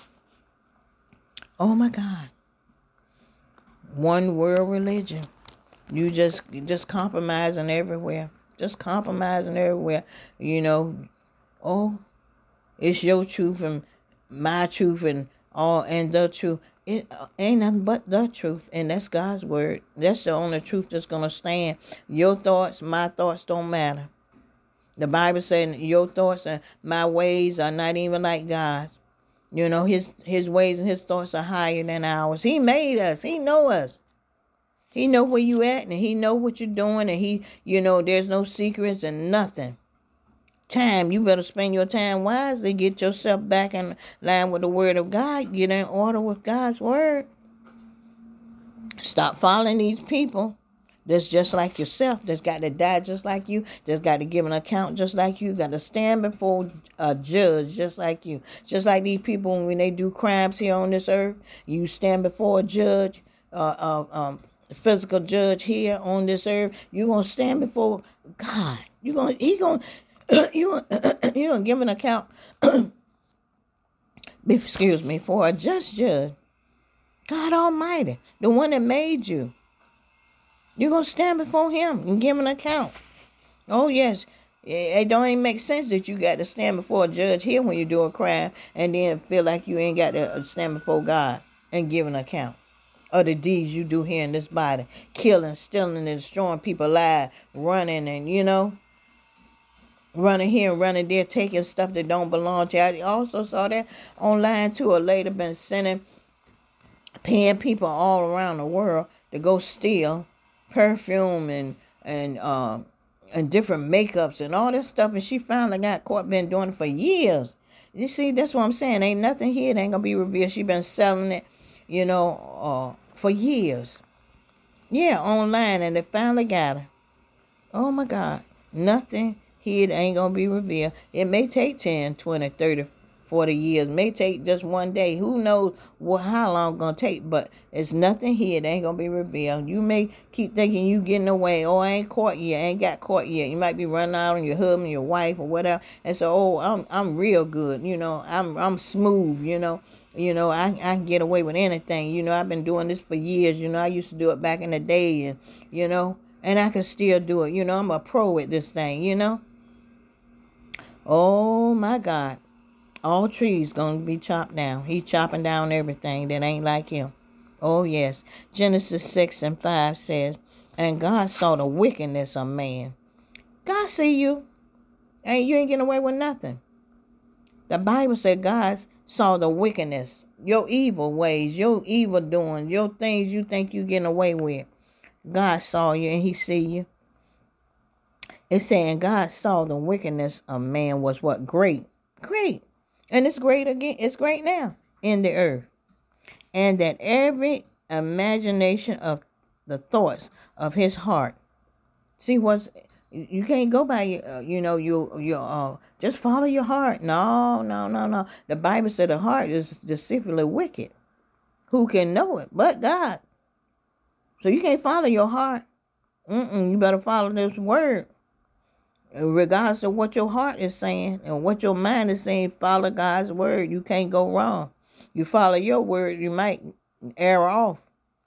Oh, my God. One world religion. You just, just compromising everywhere. Just compromising everywhere, you know. Oh, it's your truth and my truth and all and the truth. It ain't nothing but the truth. And that's God's word. That's the only truth that's going to stand. Your thoughts, my thoughts don't matter. The Bible says your thoughts and my ways are not even like God's. You know, his his ways and his thoughts are higher than ours. He made us. He know us. He know where you at and he know what you're doing. And he, you know, there's no secrets and nothing. Time, you better spend your time wisely. Get yourself back in line with the word of God. Get in order with God's word. Stop following these people that's just like yourself, that's got to die just like you, that's got to give an account just like you, got to stand before a judge just like you. Just like these people, when they do crimes here on this earth, you stand before a judge, uh, uh, um, a physical judge here on this earth. You're going to stand before God. You're going, he going you you gonna give an account, excuse me, for a just judge, God Almighty, the one that made you. You're gonna stand before Him and give an account. Oh yes, it don't even make sense that you got to stand before a judge here when you do a crime, and then feel like you ain't got to stand before God and give an account. of the deeds you do here in this body. Killing, stealing, and destroying people alive. Running and, you know, running here and running there, taking stuff that don't belong to you. I also saw that online too. A lady been sending, paying people all around the world to go steal perfume and, and, um, and different makeups and all this stuff. And she finally got caught, been doing it for years. You see, that's what I'm saying. Ain't nothing here that ain't going to be revealed. She been selling it, you know, uh, for years. Yeah, online, and they finally got her. Oh, my God. Nothing here that ain't going to be revealed. It may take ten, twenty, thirty, forty years. It may take just one day. Who knows what, how long it's going to take, but it's nothing here that ain't going to be revealed. You may keep thinking you getting away. Oh, I ain't caught yet. I ain't got caught yet. You might be running out on your husband, your wife, or whatever, and so, oh, I'm I'm real good. You know, I'm I'm smooth, you know. You know, I, I can get away with anything. You know, I've been doing this for years. You know, I used to do it back in the day, and, you know, and I can still do it. You know, I'm a pro at this thing, you know. Oh, my God. All trees going to be chopped down. He chopping down everything that ain't like him. Oh, yes. Genesis six and five says, and God saw the wickedness of man. God see you. And you ain't getting away with nothing. The Bible said God saw the wickedness, your evil ways, your evil doings, your things you think you getting away with. God saw you and he see you. It's saying God saw the wickedness of man was what? Great. Great. And it's great again. It's great now in the earth. And that every imagination of the thoughts of his heart. See what's, you can't go by, your, uh, you know, you, you, uh, just follow your heart. No, no, no, no. The Bible said the heart is deceitfully wicked. Who can know it but God? So you can't follow your heart. Mm-mm, you better follow this word. Regardless of what your heart is saying and what your mind is saying, follow God's word. You can't go wrong. You follow your word, you might err off.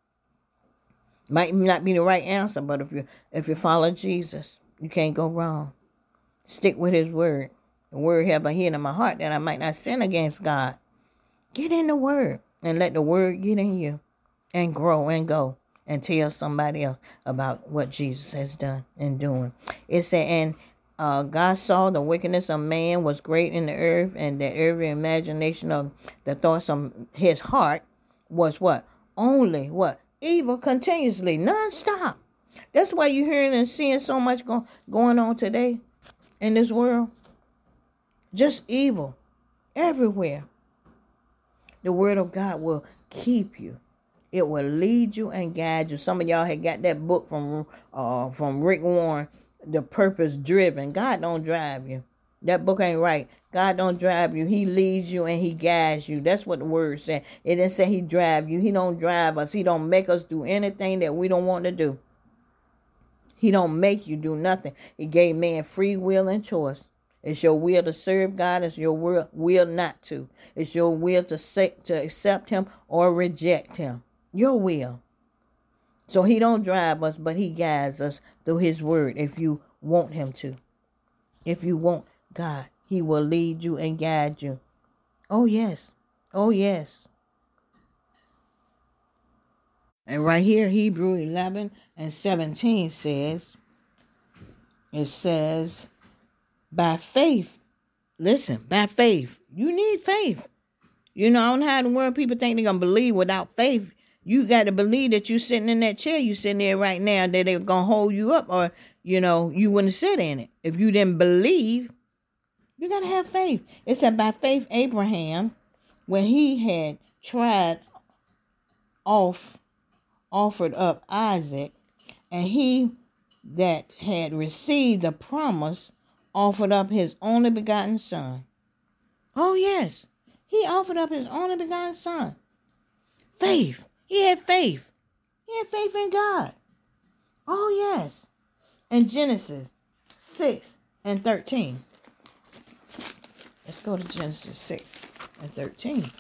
Might not be the right answer, but if you if you follow Jesus, you can't go wrong. Stick with his word. The word have I hid in my heart that I might not sin against God. Get in the word and let the word get in you and grow and go and tell somebody else about what Jesus has done and doing. It said, and uh, God saw the wickedness of man was great in the earth, and that every imagination of the thoughts of his heart was what? Only what? Evil continuously, non-stop. That's why you're hearing and seeing so much go- going on today in this world. Just evil everywhere. The word of God will keep you. It will lead you and guide you. Some of y'all had got that book from uh, from Rick Warren, The Purpose Driven. God don't drive you. That book ain't right. God don't drive you. He leads you and he guides you. That's what the word said. It didn't say he drive you. He don't drive us. He don't make us do anything that we don't want to do. He don't make you do nothing. He gave man free will and choice. It's your will to serve God. It's your will, will not to. It's your will to say, to accept him or reject him. Your will. So he don't drive us, but he guides us through his word if you want him to. If you want God, he will lead you and guide you. Oh, yes. Oh, yes. And right here, Hebrew eleven and seventeen says, it says, by faith, listen, by faith, you need faith. You know, I don't know how in the world people think they're going to believe without faith. You got to believe that you're sitting in that chair you're sitting there right now, that they're going to hold you up, or, you know, you wouldn't sit in it. If you didn't believe, you got to have faith. It said by faith, Abraham, when he had tried off, offered up Isaac, and he that had received the promise offered up his only begotten son. Oh, yes. He offered up his only begotten son. Faith. He had faith. He had faith in God. Oh, yes. In Genesis six and thirteen. Let's go to Genesis six and thirteen.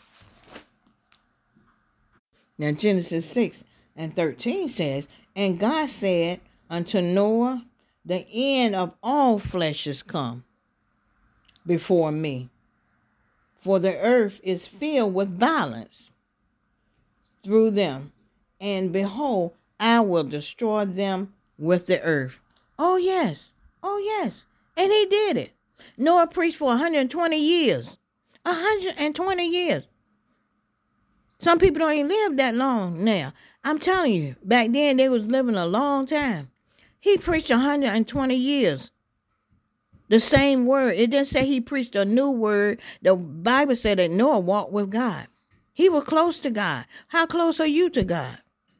Now, Genesis six and thirteen says, and God said unto Noah, the end of all flesh is come before me, for the earth is filled with violence. through them. And behold, I will destroy them with the earth. Oh, yes. Oh, yes. And he did it. Noah preached for one hundred twenty years. one hundred twenty years. Some people don't even live that long now. I'm telling you, back then they was living a long time. He preached one hundred twenty years. The same word. It didn't say he preached a new word. The Bible said that Noah walked with God. He was close to God. How close are you to God?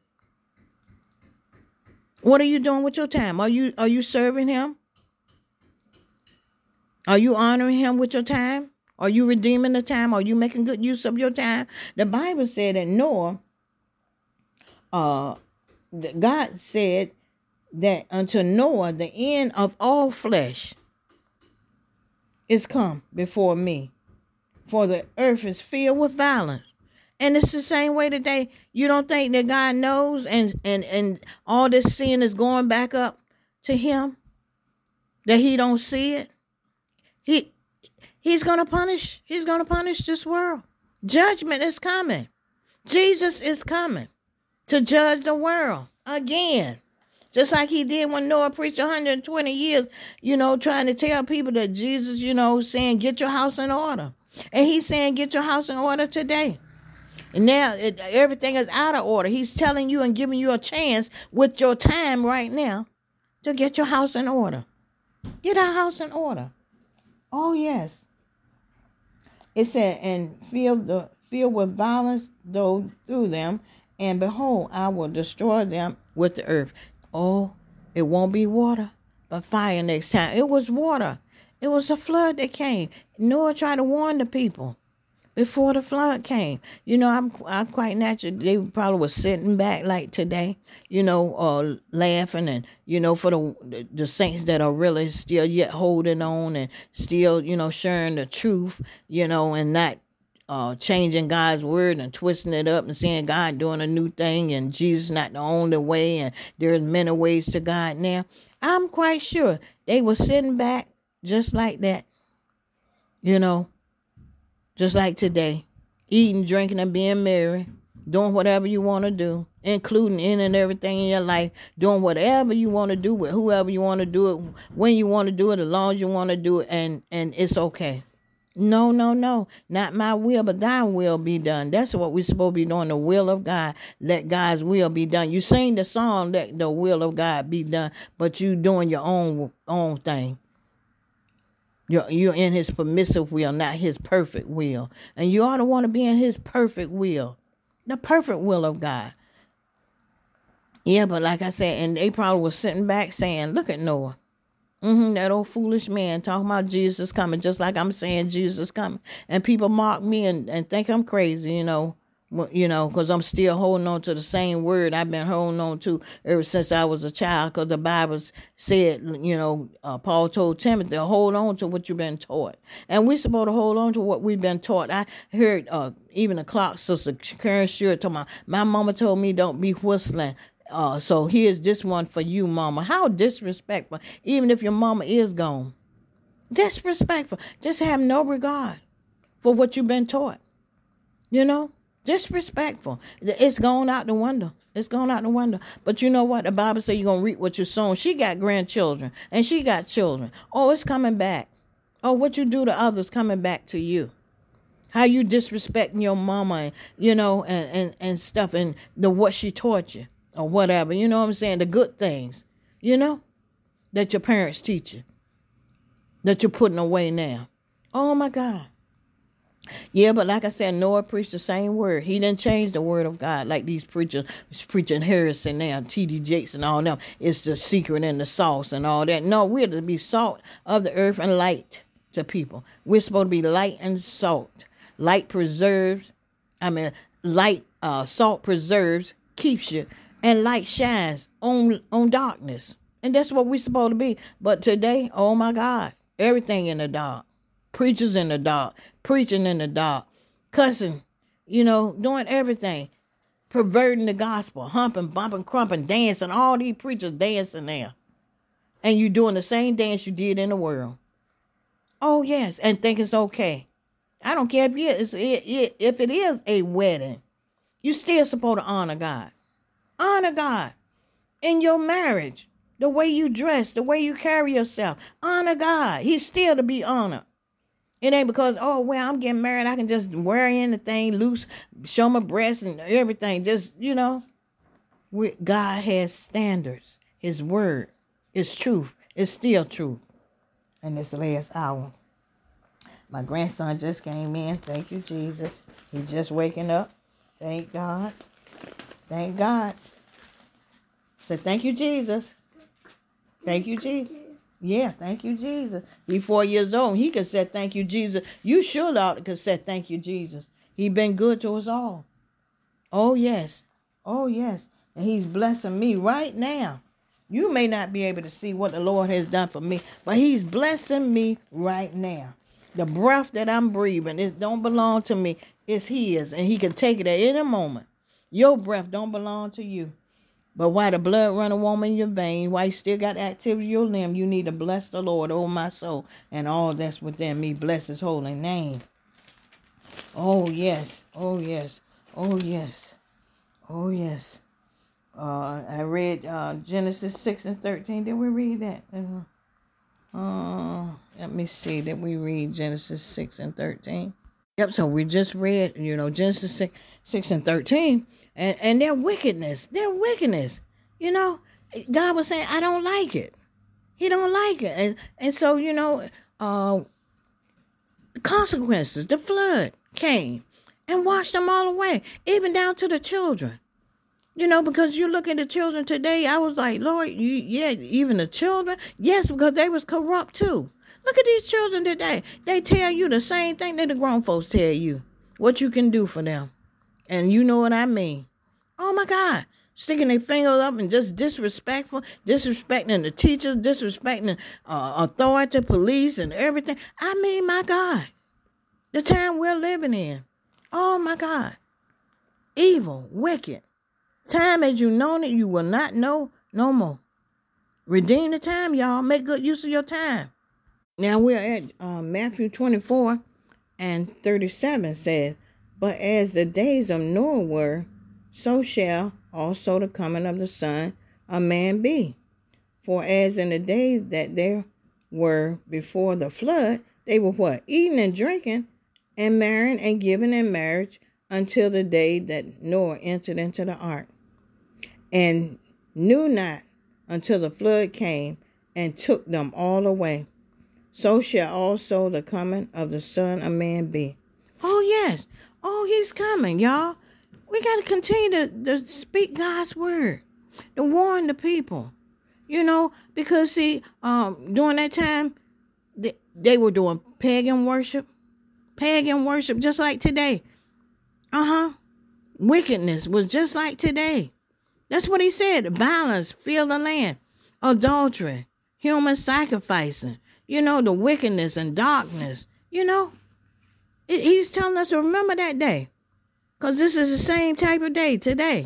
What are you doing with your time? Are you are you serving him? Are you honoring him with your time? Are you redeeming the time? Are you making good use of your time? The Bible said that Noah, uh, God said that unto Noah, the end of all flesh is come before me, for the earth is filled with violence. And it's the same way today. You don't think that God knows and, and, and all this sin is going back up to him? That he don't see it? He he's gonna punish, he's gonna punish this world. Judgment is coming. Jesus is coming to judge the world again. Just like he did when Noah preached one hundred twenty years, you know, trying to tell people that Jesus, you know, saying, get your house in order. And he's saying, get your house in order today. And now it, everything is out of order. He's telling you and giving you a chance with your time right now to get your house in order. Get our house in order. Oh, yes. It said, and filled the filled with violence though through them, and behold, I will destroy them with the earth. Oh, it won't be water, but fire next time. It was water. It was a flood that came. Noah tried to warn the people before the flood came. You know, I'm I'm quite natural. They probably was sitting back like today, you know, uh, laughing and, you know, for the the saints that are really still yet holding on and still, you know, sharing the truth, you know, and not uh, changing God's word and twisting it up and saying God doing a new thing and Jesus not the only way and there's many ways to God now. I'm quite sure they were sitting back just like that, you know. Just like today, eating, drinking, and being merry, doing whatever you want to do, including in and everything in your life, doing whatever you want to do with whoever you want to do it, when you want to do it, as long as you want to do it, and, and it's okay. No, no, no, not my will, but thy will be done. That's what we're supposed to be doing, the will of God. Let God's will be done. You sing the song, let the will of God be done, but you doing your own own thing. You're, you're in his permissive will, not his perfect will. And you ought to want to be in his perfect will. The perfect will of God. Yeah, but like I said, and they probably was sitting back saying, look at Noah. Mm-hmm, that old foolish man talking about Jesus coming, just like I'm saying Jesus coming. And people mock me and, and think I'm crazy, you know. You know, because I'm still holding on to the same word I've been holding on to ever since I was a child. Because the Bible said, you know, uh, Paul told Timothy, hold on to what you've been taught. And we're supposed to hold on to what we've been taught. I heard uh, even a clock sister, Karen Stewart, told my, my mama told me don't be whistling. Uh, so here's this one for you, mama. How disrespectful, even if your mama is gone. Disrespectful. Just have no regard for what you've been taught. You know? Disrespectful. It's gone out the window. It's gone out the window. But you know what? The Bible says you're going to reap what you sow. She got grandchildren and she got children. Oh, it's coming back. Oh, what you do to others coming back to you. How you disrespecting your mama, and, you know, and, and, and stuff and the what she taught you or whatever. You know what I'm saying? The good things, you know, that your parents teach you, that you're putting away now. Oh, my God. Yeah, but like I said, Noah preached the same word. He didn't change the word of God like these preachers preaching heresy now, T D Jakes and all them. It's the secret and the sauce and all that. No, we're to be salt of the earth and light to people. We're supposed to be light and salt. Light preserves, I mean, light, uh, salt preserves, keeps you, and light shines on, on darkness. And that's what we're supposed to be. But today, oh my God, everything in the dark. Preachers in the dark, preaching in the dark, cussing, you know, doing everything, perverting the gospel, humping, bumping, crumping, dancing, all these preachers dancing there. And you doing the same dance you did in the world. Oh, yes, and think it's okay. I don't care if it is, if it is a wedding. You still supposed to honor God. Honor God in your marriage. The way you dress, the way you carry yourself. Honor God. He's still to be honored. It ain't because, oh, well, I'm getting married. I can just wear anything loose, show my breasts and everything. Just, you know, we, God has standards. His word is truth. It's still truth. In this last hour, my grandson just came in. Thank you, Jesus. He's just waking up. Thank God. Thank God. So thank you, Jesus. Thank you, Jesus. Yeah, thank you, Jesus. He's four years old. He could say thank you, Jesus. You sure ought to could say thank you, Jesus. He been good to us all. Oh, yes. Oh, yes. And he's blessing me right now. You may not be able to see what the Lord has done for me, but he's blessing me right now. The breath that I'm breathing, it don't belong to me. It's his, and he can take it at any moment. Your breath don't belong to you. But while the blood running warm in your vein, while you still got activity in your limb, you need to bless the Lord, oh my soul, and all that's within me. Bless his holy name. Oh, yes. Oh, yes. Oh, yes. Oh, yes. Uh, I read uh, Genesis six and thirteen. Did we read that? Uh, uh, let me see. Did we read Genesis six and thirteen? Yep, so we just read, you know, Genesis six, six and thirteen. And, and their wickedness, their wickedness, you know, God was saying, I don't like it. He don't like it. And, and so, you know, uh, the consequences, the flood came and washed them all away, even down to the children. You know, because you look at the children today, I was like, Lord, you, yeah, even the children. Yes, because they was corrupt too. Look at these children today. They tell you the same thing that the grown folks tell you, what you can do for them. And you know what I mean. Oh, my God. Sticking their fingers up and just disrespectful, disrespecting the teachers, disrespecting uh, authority, police, and everything. I mean, my God. The time we're living in. Oh, my God. Evil, wicked. Time as you known it, you will not know no more. Redeem the time, y'all. Make good use of your time. Now we're at uh, Matthew twenty-four and thirty-seven says, but as the days of Noah were, so shall also the coming of the Son of Man be. For as in the days that there were before the flood, they were what? Eating and drinking and marrying and giving in marriage until the day that Noah entered into the ark, and knew not until the flood came and took them all away. So shall also the coming of the Son of Man be. Oh, yes. Oh, he's coming, y'all. We got to continue to, to speak God's word, to warn the people, you know, because, see, um, during that time, they, they were doing pagan worship, pagan worship, just like today. Uh-huh. Wickedness was just like today. That's what he said. Violence filled the land. Adultery, human sacrificing, you know, the wickedness and darkness, you know. It, he was telling us to remember that day. Because this is the same type of day today.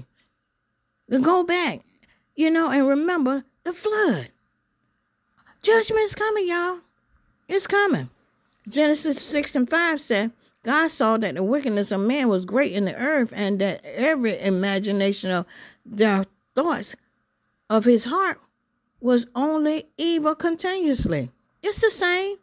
To go back, you know, and remember the flood. Judgment's coming, y'all. It's coming. Genesis six and five said, God saw that the wickedness of man was great in the earth, and that every imagination of their thoughts of his heart was only evil continuously. It's the same.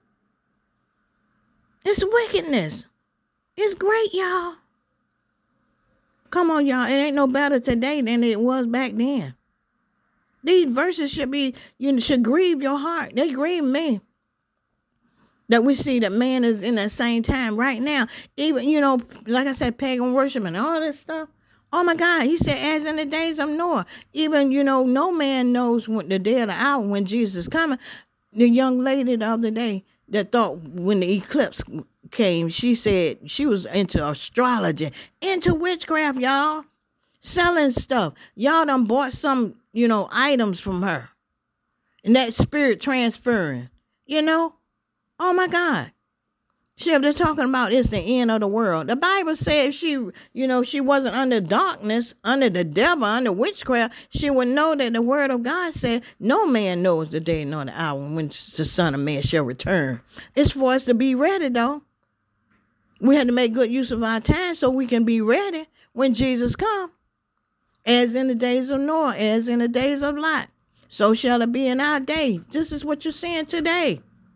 It's wickedness. It's great, y'all. Come on, y'all. It ain't no better today than it was back then. These verses should be, you know, should grieve your heart. They grieve me. That we see that man is in that same time right now. Even, you know, like I said, pagan worship and all that stuff. Oh, my God. He said, as in the days of Noah. Even, you know, no man knows when the day of the hour when Jesus is coming. The young lady the other day that thought when the eclipse came, she said she was into astrology, into witchcraft, y'all. Selling stuff. Y'all done bought some, you know, items from her. And that spirit transferring, you know. Oh, my God. She was talking about it's the end of the world. The Bible said if she, you know, she wasn't under darkness, under the devil, under witchcraft, she would know that the word of God said no man knows the day nor the hour when the Son of Man shall return. It's for us to be ready, though. We had to make good use of our time so we can be ready when Jesus come. As in the days of Noah, as in the days of Lot, so shall it be in our day. This is what you're seeing today.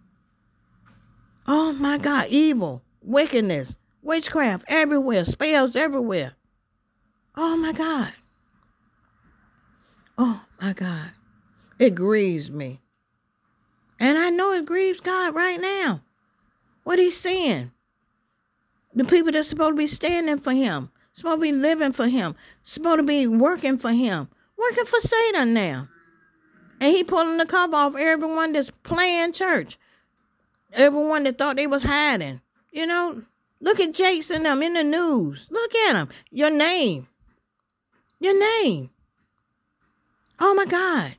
Oh my God, evil, wickedness, witchcraft everywhere, spells everywhere. Oh my God. Oh my God. It grieves me. And I know it grieves God right now. What he's saying. The people that's supposed to be standing for him, supposed to be living for him, supposed to be working for him, working for Satan now. And he pulling the cover off everyone that's playing church. Everyone that thought they was hiding. You know, look at Jakes and them in the news. Look at them. Your name. Your name. Oh my God.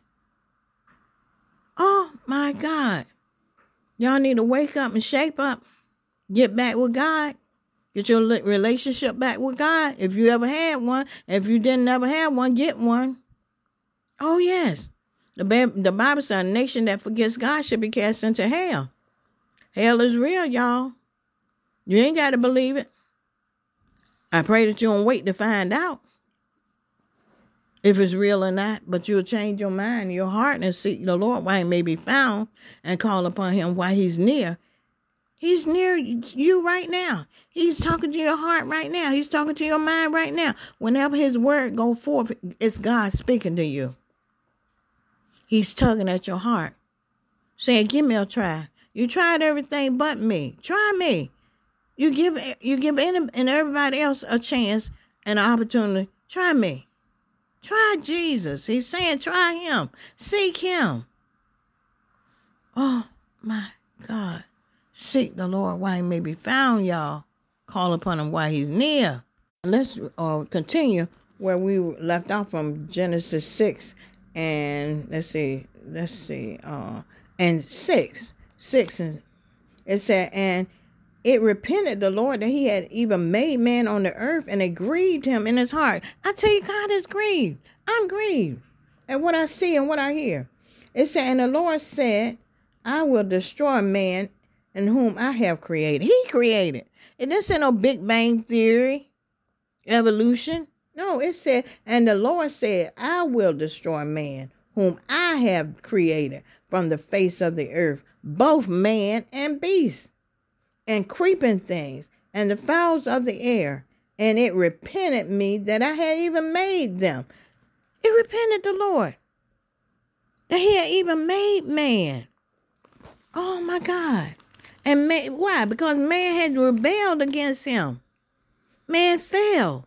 Oh my God. Y'all need to wake up and shape up. Get back with God. Get your relationship back with God. If you ever had one. If you didn't ever have one, get one. Oh yes. The, the Bible says a nation that forgets God should be cast into hell. Hell is real, y'all. You ain't got to believe it. I pray that you don't wait to find out if it's real or not, but you'll change your mind, your heart, and seek the Lord while he may be found, and call upon him while he's near. He's near you right now. He's talking to your heart right now. He's talking to your mind right now. Whenever his word go forth, it's God speaking to you. He's tugging at your heart, saying, give me a try. You tried everything but me. Try me. You give you give any, and everybody else a chance and an opportunity. Try me. Try Jesus. He's saying, try him. Seek him. Oh, my God. Seek the Lord while he may be found, y'all. Call upon him while he's near. Let's uh, continue where we left off from Genesis six. And let's see. Let's see. Uh, and six. Six. And it said, and it repented the Lord that he had even made man on the earth, and it grieved him in his heart. I tell you, God is grieved. I'm grieved at what I see and what I hear. It said, and the Lord said, I will destroy man in whom I have created. He created. It didn't say no Big Bang Theory, evolution. No, it said, and the Lord said, I will destroy man whom I have created from the face of the earth, both man and beast, and creeping things, and the fowls of the air. And it repented me that I had even made them. It repented the Lord that he had even made man. Oh my God. And man, why? Because man had rebelled against him. Man fell.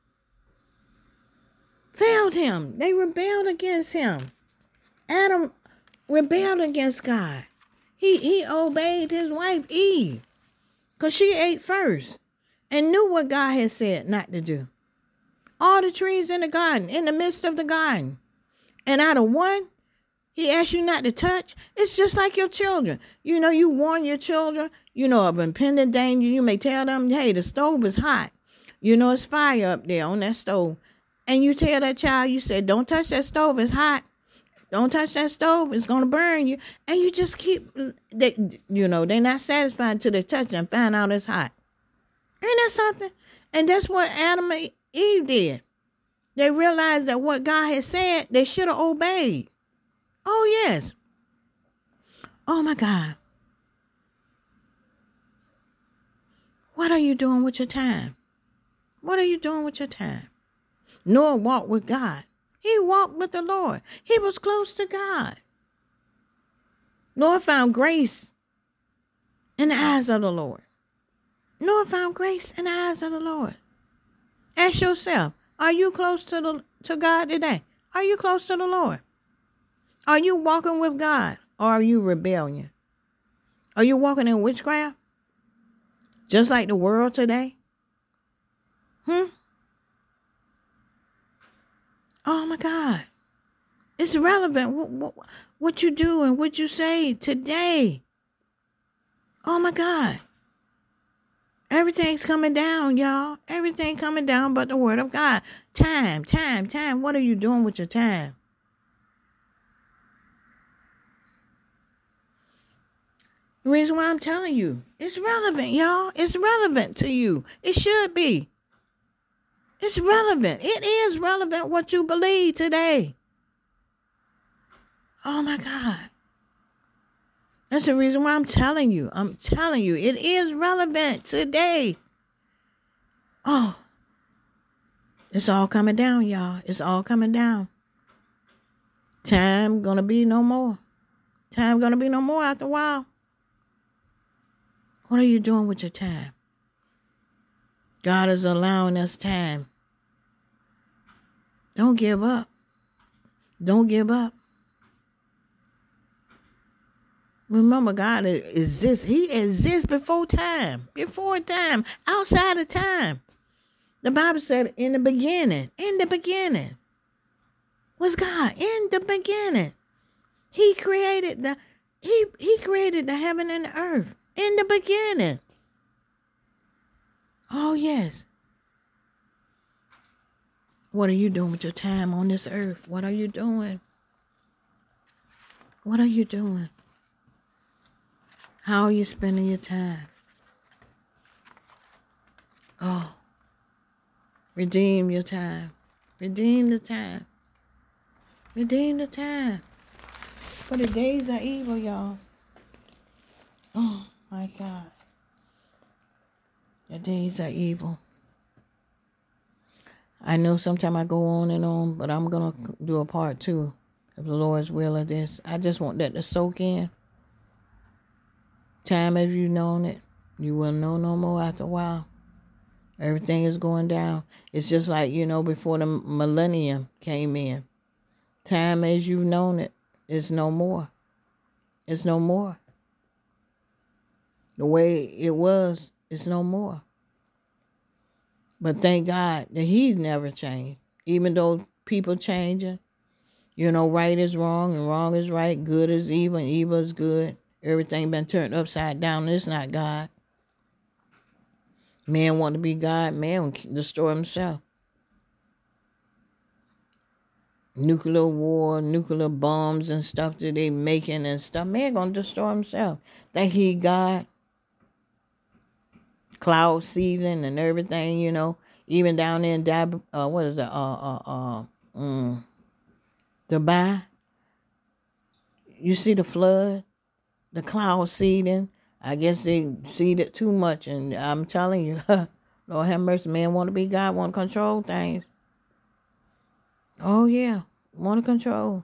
Failed him. They rebelled against him. Adam rebelled against God. He, he obeyed his wife Eve. Because she ate first and knew what God had said not to do. All the trees in the garden, in the midst of the garden. And out of one, he asked you not to touch. It's just like your children. You know, you warn your children, you know, of impending danger. You may tell them, hey, the stove is hot. You know, it's fire up there on that stove. And you tell that child, you say, don't touch that stove. It's hot. Don't touch that stove. It's going to burn you. And you just keep, they, you know, they're not satisfied until they touch it and find out it's hot. Ain't that something? And that's what Adam and Eve did. They realized that what God had said, they should have obeyed. Oh, yes. Oh, my God. What are you doing with your time? What are you doing with your time? Noah walked with God. He walked with the Lord. He was close to God. Noah found grace in the eyes of the Lord. Noah found grace in the eyes of the Lord. Ask yourself, are you close to the to God today? Are you close to the Lord? Are you walking with God, or are you rebellion? Are you walking in witchcraft? Just like the world today? Hmm? Oh my God. It's relevant what, what, what you do and what you say today. Oh my God. Everything's coming down, y'all. Everything coming down but the word of God. Time, time, time. What are you doing with your time? The reason why I'm telling you, it's relevant, y'all. It's relevant to you. It should be. It's relevant. It is relevant what you believe today. Oh my God. That's the reason why I'm telling you. I'm telling you, it is relevant today. Oh, it's all coming down, y'all. It's all coming down. Time gonna be no more. Time gonna be no more after a while. What are you doing with your time? God is allowing us time. Don't give up. Don't give up. Remember, God exists. He exists before time. Before time. Outside of time. The Bible said in the beginning. In the beginning. Was God. In the beginning. He created the He He created the heaven and the earth. In the beginning. Oh, yes. What are you doing with your time on this earth? What are you doing? What are you doing? How are you spending your time? Oh, redeem your time. Redeem the time. Redeem the time. For the days are evil, y'all. Oh, my God. The days are evil. I know sometimes I go on and on, but I'm going to do a part two of the Lord's will of this. I just want that to soak in. Time as you've known it, you will know no more after a while. Everything is going down. It's just like, you know, before the millennium came in. Time as you've known it is no more. It's no more. The way it was, it's no more. But thank God that He's never changed. Even though people changing, you know, right is wrong and wrong is right, good is evil and evil is good. Everything been turned upside down. It's not God. Man want to be God. Man will destroy himself. Nuclear war, nuclear bombs and stuff that they making and stuff. Man gonna destroy himself. Think he God. Cloud seeding and everything, you know. Even down there in Dab- uh, what is that? Uh, uh, uh, mm, Dubai. You see the flood, the cloud seeding. I guess they seeded too much, and I'm telling you, Lord have mercy, man want to be God, want to control things. Oh yeah, want to control.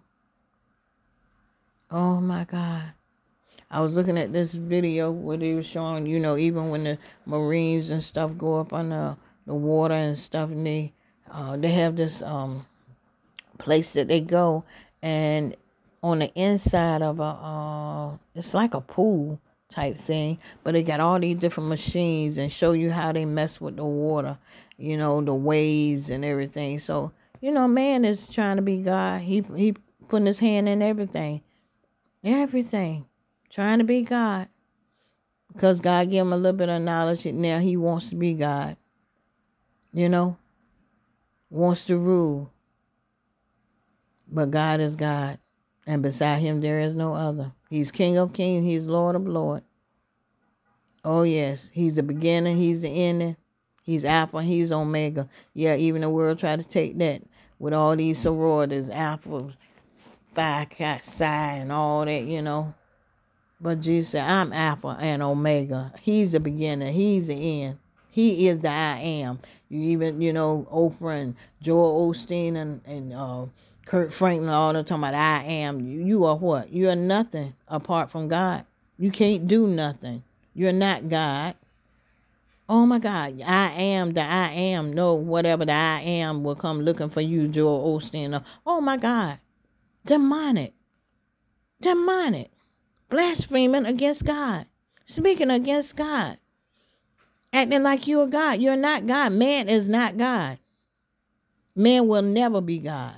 Oh my God. I was looking at this video where they were showing, you know, even when the Marines and stuff go up on the, the water and stuff, and they uh, they have this um place that they go, and on the inside of a uh, it's like a pool type thing, but they got all these different machines and show you how they mess with the water, you know, the waves and everything. So, you know, man is trying to be God. He he putting his hand in everything, everything. Trying to be God. Because God gave him a little bit of knowledge. And now he wants to be God. You know? Wants to rule. But God is God. And beside him there is no other. He's King of kings. He's Lord of lords. Oh yes. He's the beginning. He's the ending. He's Alpha. He's Omega. Yeah, even the world tried to take that. With all these sororities. Alpha, Phi, Chi, Psi, and all that, you know. But Jesus said, I'm Alpha and Omega. He's the beginning. He's the end. He is the I am. You even, you know, Oprah and Joel Osteen and, and uh, Kurt Franklin, all the time about I am. You, you are what? You are nothing apart from God. You can't do nothing. You're not God. Oh my God. I am the I am. No, whatever the I am will come looking for you, Joel Osteen. Oh my God. Demonic. Demonic. Blaspheming against God. Speaking against God. Acting like you're God. You're not God. Man is not God. Man will never be God.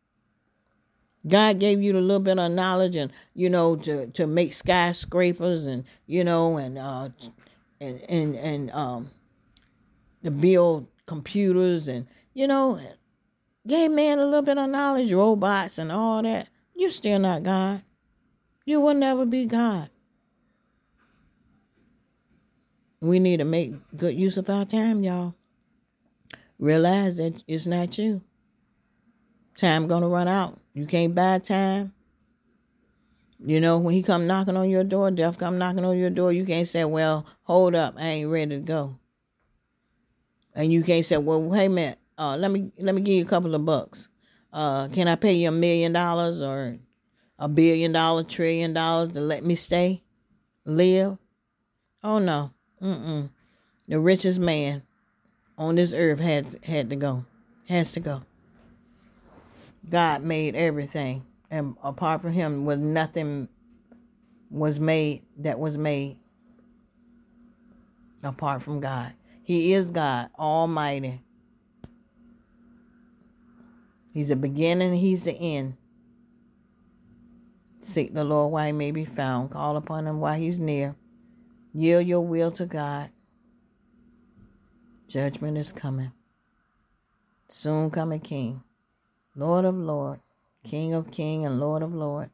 God gave you a little bit of knowledge and, you know, to, to make skyscrapers and, you know, and, uh, and, and, and, um, to build computers and, you know, gave man a little bit of knowledge, robots and all that. You're still not God. You will never be God. We need to make good use of our time, y'all. Realize that it's not you. Time gonna run out. You can't buy time. You know, when he come knocking on your door, death come knocking on your door, you can't say, well, hold up, I ain't ready to go. And you can't say, well, hey man, uh, let me let me give you a couple of bucks. Uh, can I pay you a million dollars or a billion dollar, trillion dollars to let me stay, live? Oh no, mm-mm. The richest man on this earth had had to go, has to go. God made everything, and apart from him, was nothing was made that was made apart from God. He is God, Almighty. He's the beginning, he's the end. Seek the Lord while he may be found. Call upon him while he's near. Yield your will to God. Judgment is coming. Soon coming King. Lord of Lord. King of King and Lord of Lord.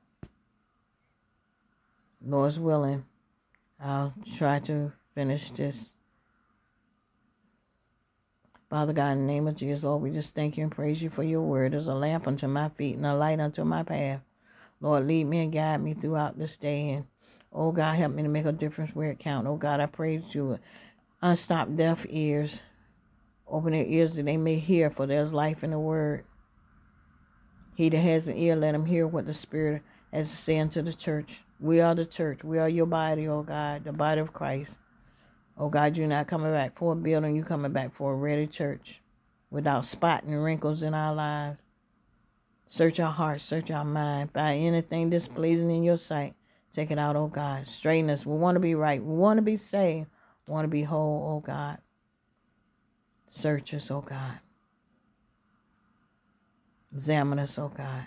Lord's willing, I'll try to finish this. Father God, in the name of Jesus, Lord, we just thank you and praise you for your word as a lamp unto my feet and a light unto my path. Lord, lead me and guide me throughout this day. And, oh, God, help me to make a difference where it counts. Oh, God, I pray that you would unstop deaf ears. Open their ears that they may hear, for there's life in the word. He that has an ear, let him hear what the Spirit has to say unto the church. We are the church. We are your body, oh, God, the body of Christ. Oh, God, you're not coming back for a building. You're coming back for a ready church without spot and wrinkles in our lives. Search our hearts, search our mind. Find anything displeasing in your sight. Take it out, oh, God. Straighten us. We want to be right. We want to be saved. We want to be whole, oh, God. Search us, oh, God. Examine us, oh, God.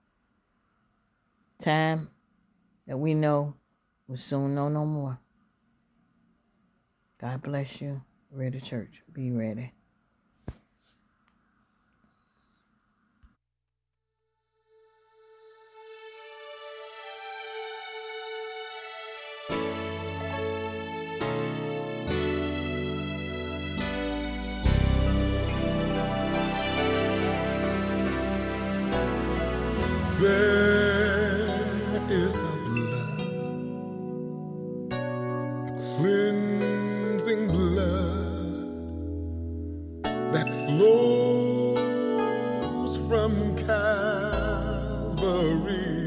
Time that we know we'll soon know no more. God bless you. Ready, church. Be ready. There is a blood, cleansing blood that flows from Calvary,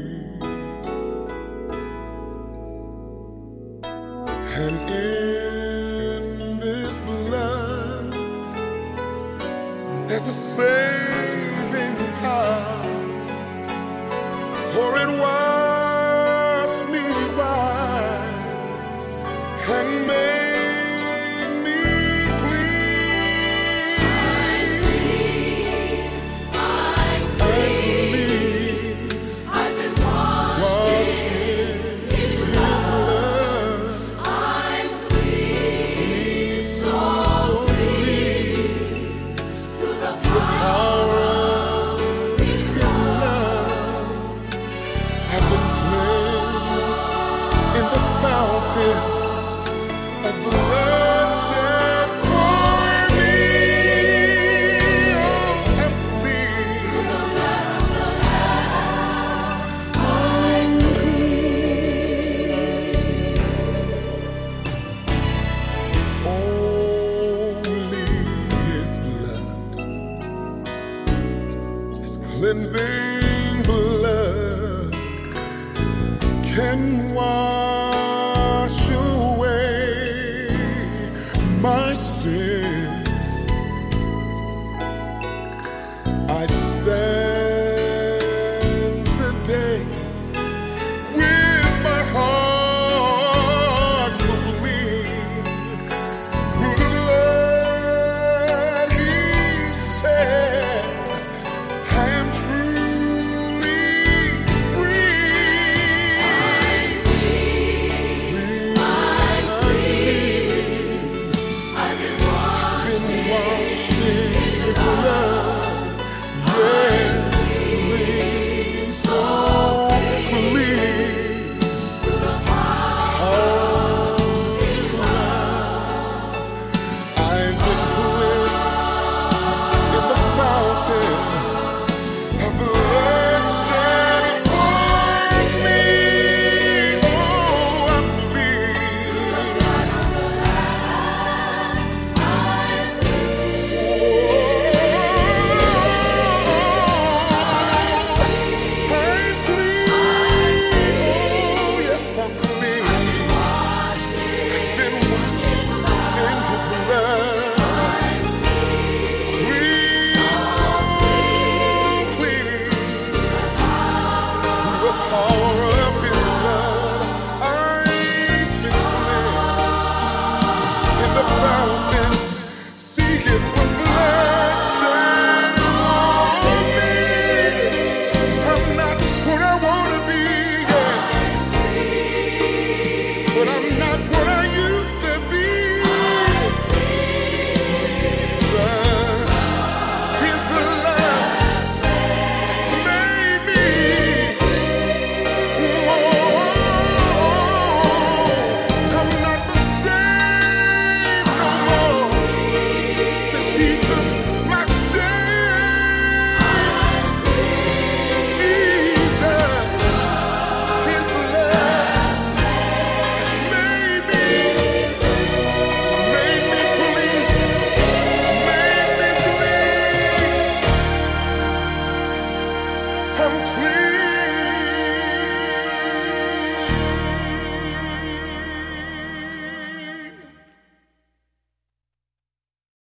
and in this blood there's a saving power. For it washed me white and made me clean. I'm clean. I'm clean. I've been washed, washed in His blood. I'm clean, so, so clean. Through the power of His blood. I've been cleansed in the fountain of blood shed for me. Oh, I'm clean. Through the blood of the Lamb, I'm clean. Only His blood, His cleansing blood, can wash away my sin.